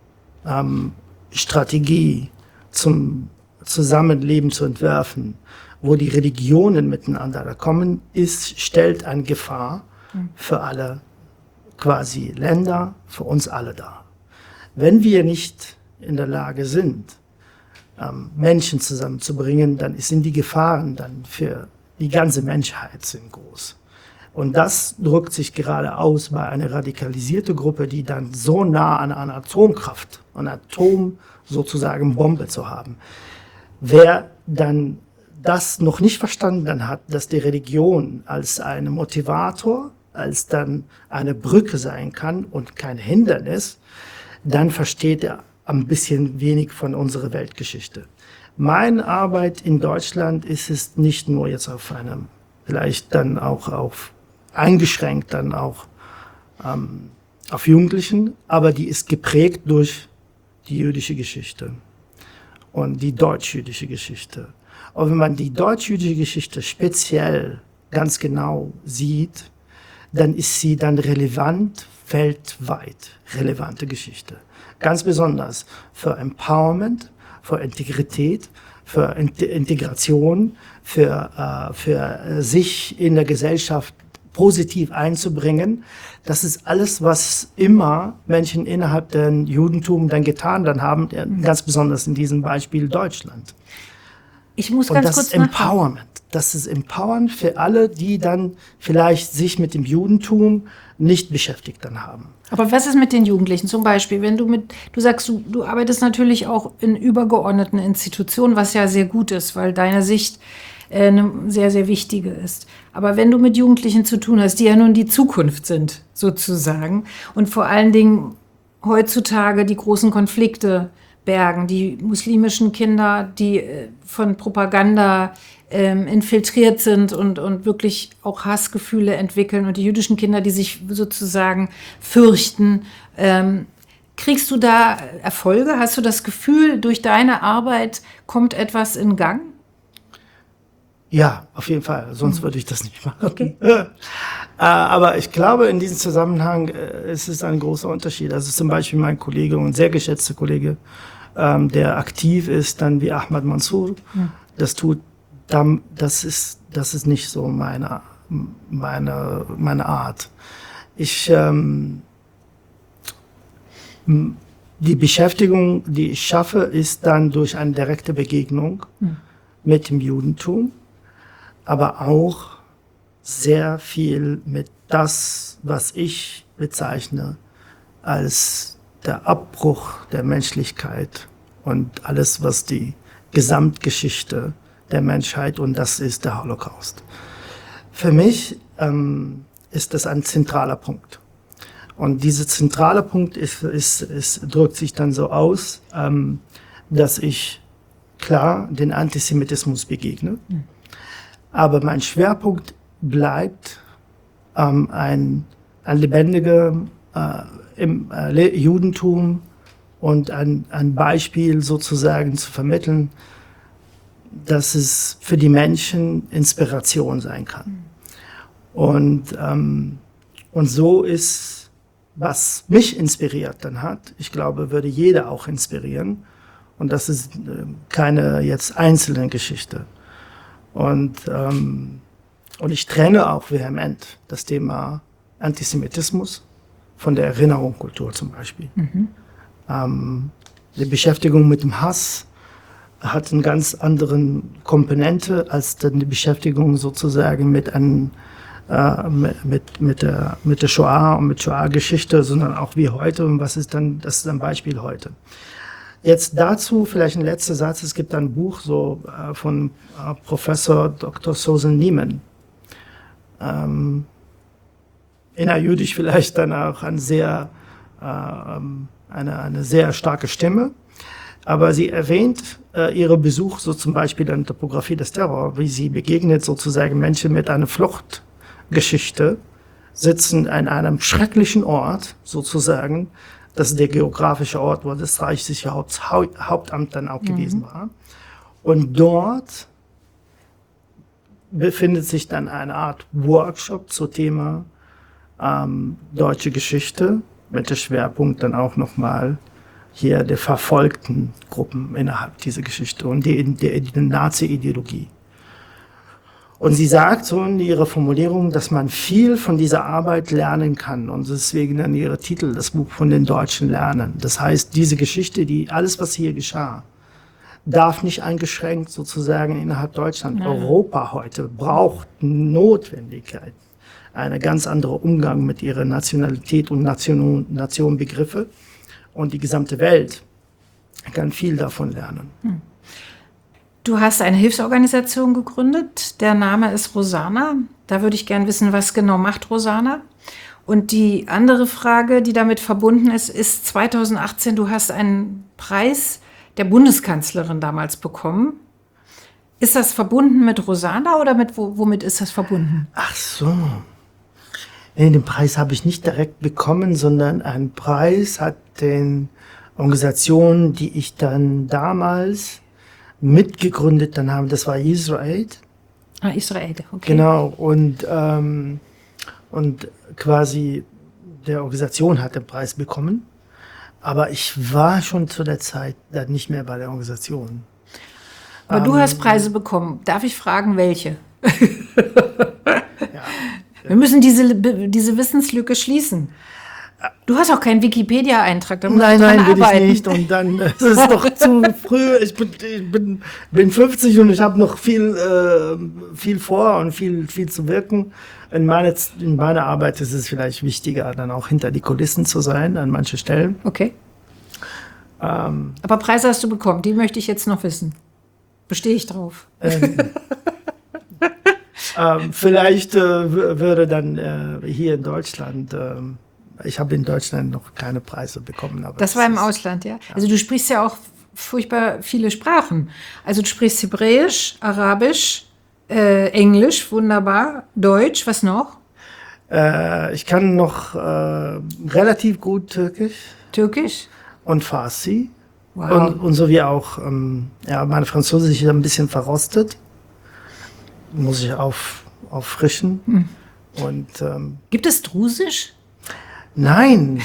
Strategie zum Zusammenleben zu entwerfen, wo die Religionen miteinander kommen, stellt eine Gefahr für alle quasi Länder, für uns alle dar. Wenn wir nicht in der Lage sind, Menschen zusammenzubringen, dann sind die Gefahren dann für die ganze Menschheit sind groß. Und das drückt sich gerade aus bei einer radikalisierten Gruppe, die dann so nah an einer Atomkraft und Atom sozusagen Bombe zu haben. Wer dann das noch nicht verstanden hat, dass die Religion als ein Motivator, als dann eine Brücke sein kann und kein Hindernis, dann versteht er ein bisschen wenig von unserer Weltgeschichte. Meine Arbeit in Deutschland ist es nicht nur jetzt auf einem, vielleicht dann auch auf eingeschränkt dann auch auf Jugendlichen, aber die ist geprägt durch die jüdische Geschichte und die deutsch-jüdische Geschichte. Und wenn man die deutsch-jüdische Geschichte speziell ganz genau sieht, dann ist sie dann relevant, weltweit relevante Geschichte. Ganz besonders für Empowerment, für Integrität, für Integration, für sich in der Gesellschaft positiv einzubringen. Das ist alles, was immer Menschen innerhalb des Judentums dann getan dann haben, ganz besonders in diesem Beispiel Deutschland. Ich muss Und ganz das kurz ist Empowerment. Das ist Empowerment für alle, die dann vielleicht sich mit dem Judentum nicht beschäftigt dann haben. Aber was ist mit den Jugendlichen? Zum Beispiel, wenn du sagst, du arbeitest natürlich auch in übergeordneten Institutionen, was ja sehr gut ist, weil deine Sicht eine sehr, sehr wichtige ist. Aber wenn du mit Jugendlichen zu tun hast, die ja nun die Zukunft sind, sozusagen, und vor allen Dingen heutzutage die großen Konflikte bergen, die muslimischen Kinder, die von Propaganda infiltriert sind und wirklich auch Hassgefühle entwickeln und die jüdischen Kinder, die sich sozusagen fürchten. Kriegst du da Erfolge? Hast du das Gefühl, durch deine Arbeit kommt etwas in Gang? Ja, auf jeden Fall. Sonst würde ich das nicht machen. Okay. Aber ich glaube, in diesem Zusammenhang ist es ein großer Unterschied. Also zum Beispiel mein Kollege und sehr geschätzter Kollege, der aktiv ist, dann wie Ahmad Mansour, das ist nicht so meine Art. Die Beschäftigung, die ich schaffe, ist dann durch eine direkte Begegnung mit dem Judentum, aber auch sehr viel mit das, was ich bezeichne als der Abbruch der Menschlichkeit und alles, was die Gesamtgeschichte der Menschheit, und das ist der Holocaust. Für mich ist das ein zentraler Punkt. Und dieser zentrale Punkt drückt sich dann so aus, dass ich klar den Antisemitismus begegne, aber mein Schwerpunkt bleibt ein lebendiger im Judentum und ein Beispiel sozusagen zu vermitteln, dass es für die Menschen Inspiration sein kann. Und so ist, was mich inspiriert dann hat, ich glaube, würde jeder auch inspirieren. Und das ist keine jetzt einzelne Geschichte. Und ich trenne auch vehement das Thema Antisemitismus von der Erinnerungskultur zum Beispiel. Die Beschäftigung mit dem Hass hat eine ganz andere Komponente als dann die Beschäftigung sozusagen mit der Shoah und mit Shoah-Geschichte, sondern auch wie heute. Und das ist ein Beispiel heute. Jetzt dazu vielleicht ein letzter Satz. Es gibt ein Buch von Professor Dr. Susan Neiman. Innerjüdisch vielleicht dann auch eine sehr starke Stimme. Aber sie erwähnt ihren Besuch, so zum Beispiel in der Topographie des Terror, wie sie begegnet sozusagen Menschen mit einer Fluchtgeschichte, sitzen an einem schrecklichen Ort sozusagen. Das ist der geografische Ort, wo das reichsliche Hauptamt dann auch gewesen war. Und dort befindet sich dann eine Art Workshop zum Thema deutsche Geschichte, mit dem Schwerpunkt dann auch nochmal hier der verfolgten Gruppen innerhalb dieser Geschichte und die Nazi-Ideologie. Und sie sagt so in ihrer Formulierung, dass man viel von dieser Arbeit lernen kann. Und deswegen dann ihre Titel, das Buch von den Deutschen lernen. Das heißt, diese Geschichte, alles, was hier geschah, darf nicht eingeschränkt sozusagen innerhalb Deutschland. Nein. Europa heute braucht Notwendigkeit, einen ganz anderen Umgang mit ihrer Nationalität und Nationenbegriffe. Und die gesamte Welt kann viel davon lernen. Du hast eine Hilfsorganisation gegründet. Der Name ist Rosanna. Da würde ich gern wissen, was genau macht Rosanna? Und die andere Frage, die damit verbunden ist 2018, du hast einen Preis der Bundeskanzlerin damals bekommen. Ist das verbunden mit Rosanna oder womit ist das verbunden? Ach so. Nee, den Preis habe ich nicht direkt bekommen, sondern einen Preis hat den Organisationen, die ich dann damals mitgegründet dann habe, das war Israel. Ah, Israel, okay. Genau, und quasi der Organisation hat den Preis bekommen, aber ich war schon zu der Zeit dann nicht mehr bei der Organisation. Aber du hast Preise bekommen. Darf ich fragen, welche? Ja. Wir müssen diese Wissenslücke schließen. Du hast auch keinen Wikipedia-Eintrag, da musst du dran will arbeiten. Ich nicht. Und dann ist es doch zu früh. Ich bin 50 und ich habe noch viel vor und viel zu wirken. In meiner Arbeit ist es vielleicht wichtiger, dann auch hinter die Kulissen zu sein an manchen Stellen. Okay. Aber Preise hast du bekommen, die möchte ich jetzt noch wissen. Bestehe ich drauf. Vielleicht würde dann hier in Deutschland, ich habe in Deutschland noch keine Preise bekommen. Aber das war im Ausland, ja? Also du sprichst ja auch furchtbar viele Sprachen. Also du sprichst Hebräisch, Arabisch, Englisch, wunderbar, Deutsch, was noch? Ich kann noch relativ gut Türkisch. Türkisch? Und Farsi. Wow. Und so wie auch, meine Französisch ist ein bisschen verrostet. Muss ich auffrischen. Und Gibt es Drusisch? nein.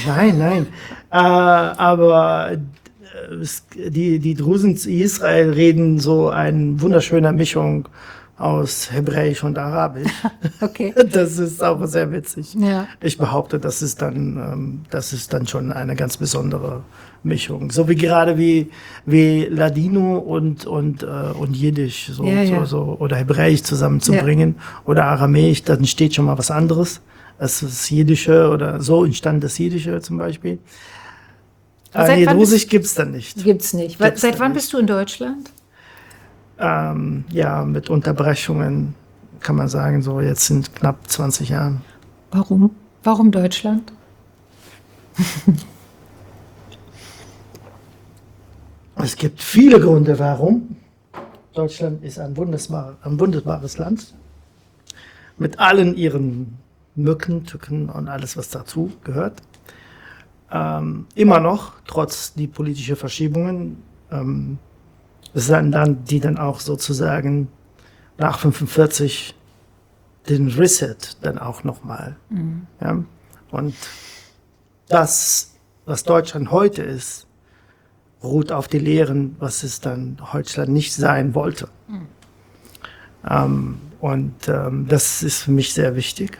Aber die Drusen in Israel reden so eine wunderschöne Mischung aus Hebräisch und Arabisch. Okay. Das ist auch sehr witzig. Ja. Ich behaupte, das ist dann schon eine ganz besondere Mischung. So wie gerade wie Ladino und Jiddisch so oder Hebräisch zusammenzubringen oder Aramäisch, dann entsteht schon mal was anderes. Das ist das Jiddische oder so entstand das Jiddische zum Beispiel. Drusisch gibt's dann nicht. Gibt's nicht. Seit wann bist du in Deutschland? Mit Unterbrechungen kann man sagen, so jetzt sind knapp 20 Jahren. Warum? Warum Deutschland? Es gibt viele Gründe, warum. Deutschland ist ein wunderbares Land mit allen ihren Mücken, Tücken und alles, was dazu gehört. Immer noch, trotz die politischen Verschiebungen, es ist ein Land, die dann auch sozusagen nach 45 den Reset dann auch nochmal. Ja? Und das, was Deutschland heute ist, ruht auf die Lehren, was es dann Deutschland nicht sein wollte. Das ist für mich sehr wichtig.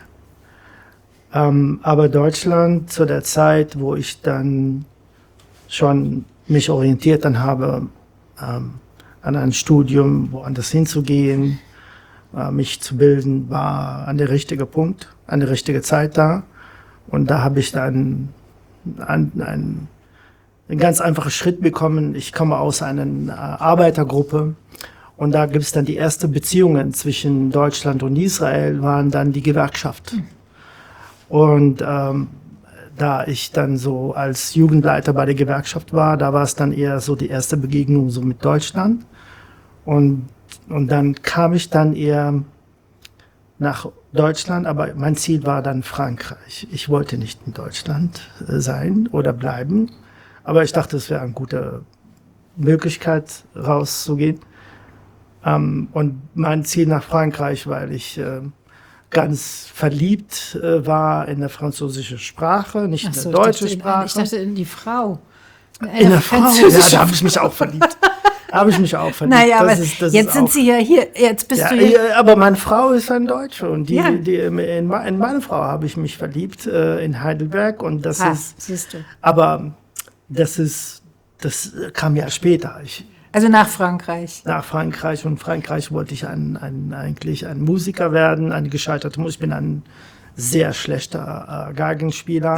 Aber Deutschland zu der Zeit, wo ich dann schon mich orientiert dann habe, an ein Studium woanders hinzugehen, mich zu bilden, war an der richtige Punkt, an der richtige Zeit da. Und da habe ich dann einen ganz einfachen Schritt bekommen. Ich komme aus einer Arbeitergruppe und da gibt es dann die ersten Beziehungen zwischen Deutschland und Israel, waren dann die Gewerkschaft. Und da ich dann so als Jugendleiter bei der Gewerkschaft war, da war es dann eher so die erste Begegnung so mit Deutschland. Und dann kam ich dann eher nach Deutschland, aber mein Ziel war dann Frankreich. Ich wollte nicht in Deutschland sein oder bleiben, aber ich dachte, es wäre eine gute Möglichkeit, rauszugehen. Und mein Ziel nach Frankreich, weil ich ganz verliebt war in der französische Sprache, nicht in der deutschen Sprache. Ich dachte in die Frau. In der Frau? Ja, da habe ich mich auch verliebt. Naja, aber jetzt sind Sie ja hier, jetzt bist du hier. Aber meine Frau ist ein Deutsche und in meine Frau habe ich mich verliebt, in Heidelberg und das ist, siehst du. Aber das kam ja später. Also nach Frankreich. Nach Frankreich. Und Frankreich wollte ich eigentlich ein Musiker werden, ein gescheiterter Musiker. Ich bin ein sehr schlechter Geigenspieler.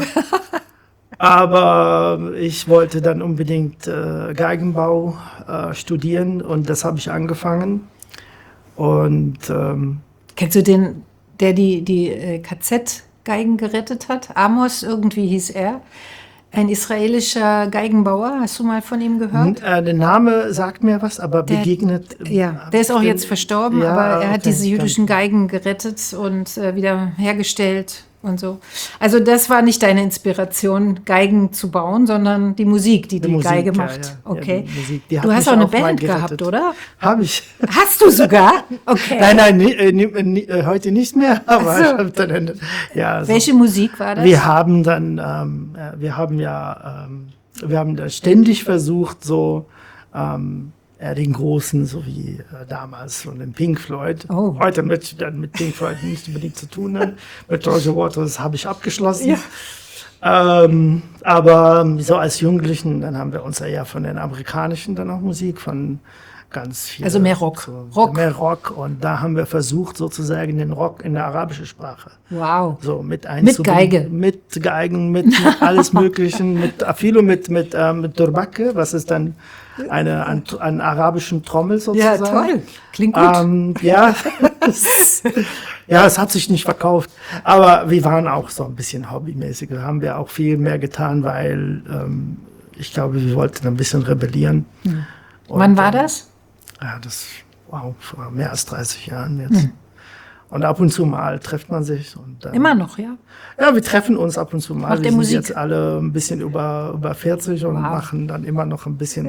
Aber ich wollte dann unbedingt Geigenbau studieren und das habe ich angefangen. Und kennst du den, der die KZ-Geigen gerettet hat? Amos, irgendwie hieß er. Ein israelischer Geigenbauer, hast du mal von ihm gehört? Der Name sagt mir was, aber begegnet... Ja, der ist auch jetzt verstorben, ja, aber er hat diese jüdischen Geigen gerettet und wieder hergestellt und so. Also das war nicht deine Inspiration, Geigen zu bauen, sondern die Musik, die Musik, Geige macht. Ja. Okay. Ja, die Musik, die du hast auch eine Band gehabt, oder? Habe ich. Hast du sogar? Okay. Nein, heute nicht mehr, aber ich habe dann... Ja, also, welche Musik war das? Wir haben dann ständig versucht, so den Großen, so wie damals von den Pink Floyd. Oh. Heute möchte ich dann mit Pink Floyd nicht unbedingt zu tun haben. Mit Roger Waters habe ich abgeschlossen. Ja. Aber so als Jugendlichen, dann haben wir uns ja von den amerikanischen dann auch Musik, von ganz viel. Also mehr Rock. Mehr Rock. Und da haben wir versucht, sozusagen den Rock in der arabischen Sprache. Wow. So mit Geige. Mit Geigen, mit alles Möglichen, mit Durbake, was ist dann einen arabischen Trommel sozusagen. Ja, toll. Klingt gut. Es hat sich nicht verkauft. Aber wir waren auch so ein bisschen hobbymäßig. Da haben wir auch viel mehr getan, weil ich glaube, wir wollten ein bisschen rebellieren. Und, wann war das? Ja, vor mehr als 30 Jahren jetzt. Und ab und zu mal trifft man sich. Und, immer noch, ja? Ja, wir treffen uns ab und zu mal. Macht Wir der sind Musik? jetzt alle ein bisschen über 40 und machen dann immer noch ein bisschen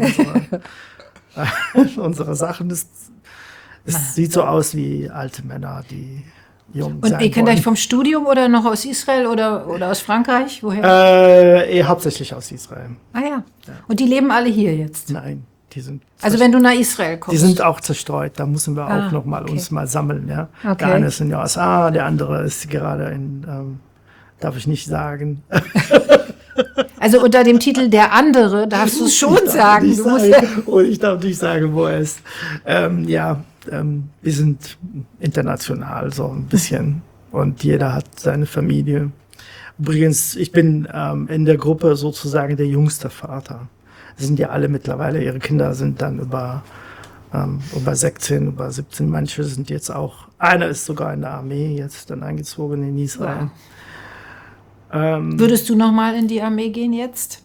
unsere Sachen. Es sieht so aus wie alte Männer, die jung Und sein ihr kennt wollen. euch vom Studium oder noch aus Israel oder aus Frankreich? Woher? Hauptsächlich aus Israel. Ah ja. Und die leben alle hier jetzt? Nein, die sind Also wenn du nach Israel die kommst? sind auch zerstreut. Da müssen wir auch noch mal okay. uns mal sammeln. Ja? Okay. Der eine ist in den USA, der andere ist gerade in, darf ich nicht sagen. Also unter dem Titel Der andere darfst du es schon sagen. Ich Du musst ja, darf nicht sagen, wo er ist. Wir sind international so ein bisschen und jeder hat seine Familie. Übrigens, ich bin in der Gruppe sozusagen der jüngste Vater. Sind ja alle mittlerweile, ihre Kinder sind dann über 16, über 17. Manche sind jetzt auch, einer ist sogar in der Armee jetzt dann eingezogen in Israel. würdest du noch mal in die Armee gehen jetzt?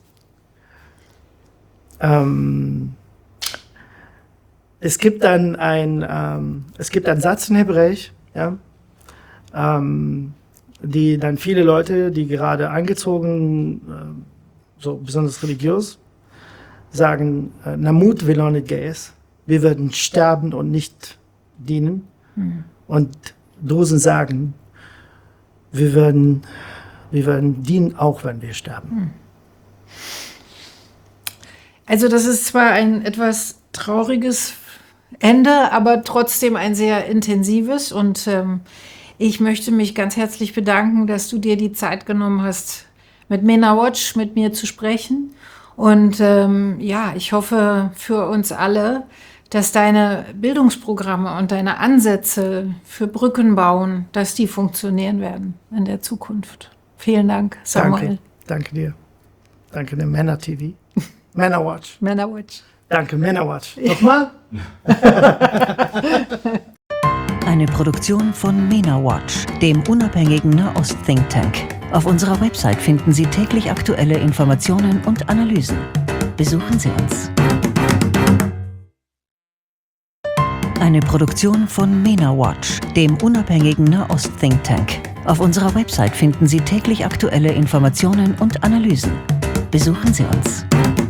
Es gibt dann einen Satz in Hebräisch, ja, die dann viele Leute, die gerade eingezogen, so besonders religiös, sagen, Namut velo nitgeis, wir werden sterben und nicht dienen. Und Drusen sagen, wir werden dienen, auch wenn wir sterben. Also das ist zwar ein etwas trauriges Ende, aber trotzdem ein sehr intensives. Und ich möchte mich ganz herzlich bedanken, dass du dir die Zeit genommen hast, mit MENA Watch mit mir zu sprechen. Und ich hoffe für uns alle, dass deine Bildungsprogramme und deine Ansätze für Brücken bauen, dass die funktionieren werden in der Zukunft. Vielen Dank, Samuel. Danke dir. Danke dem MENA TV. MENA Watch. MENA Watch. Danke, MENA Watch. Nochmal? Eine Produktion von MENA Watch, dem unabhängigen Nahost-Think Tank. Auf unserer Website finden Sie täglich aktuelle Informationen und Analysen. Besuchen Sie uns. Eine Produktion von MENA Watch, dem unabhängigen Nahost-Think Tank. Auf unserer Website finden Sie täglich aktuelle Informationen und Analysen. Besuchen Sie uns.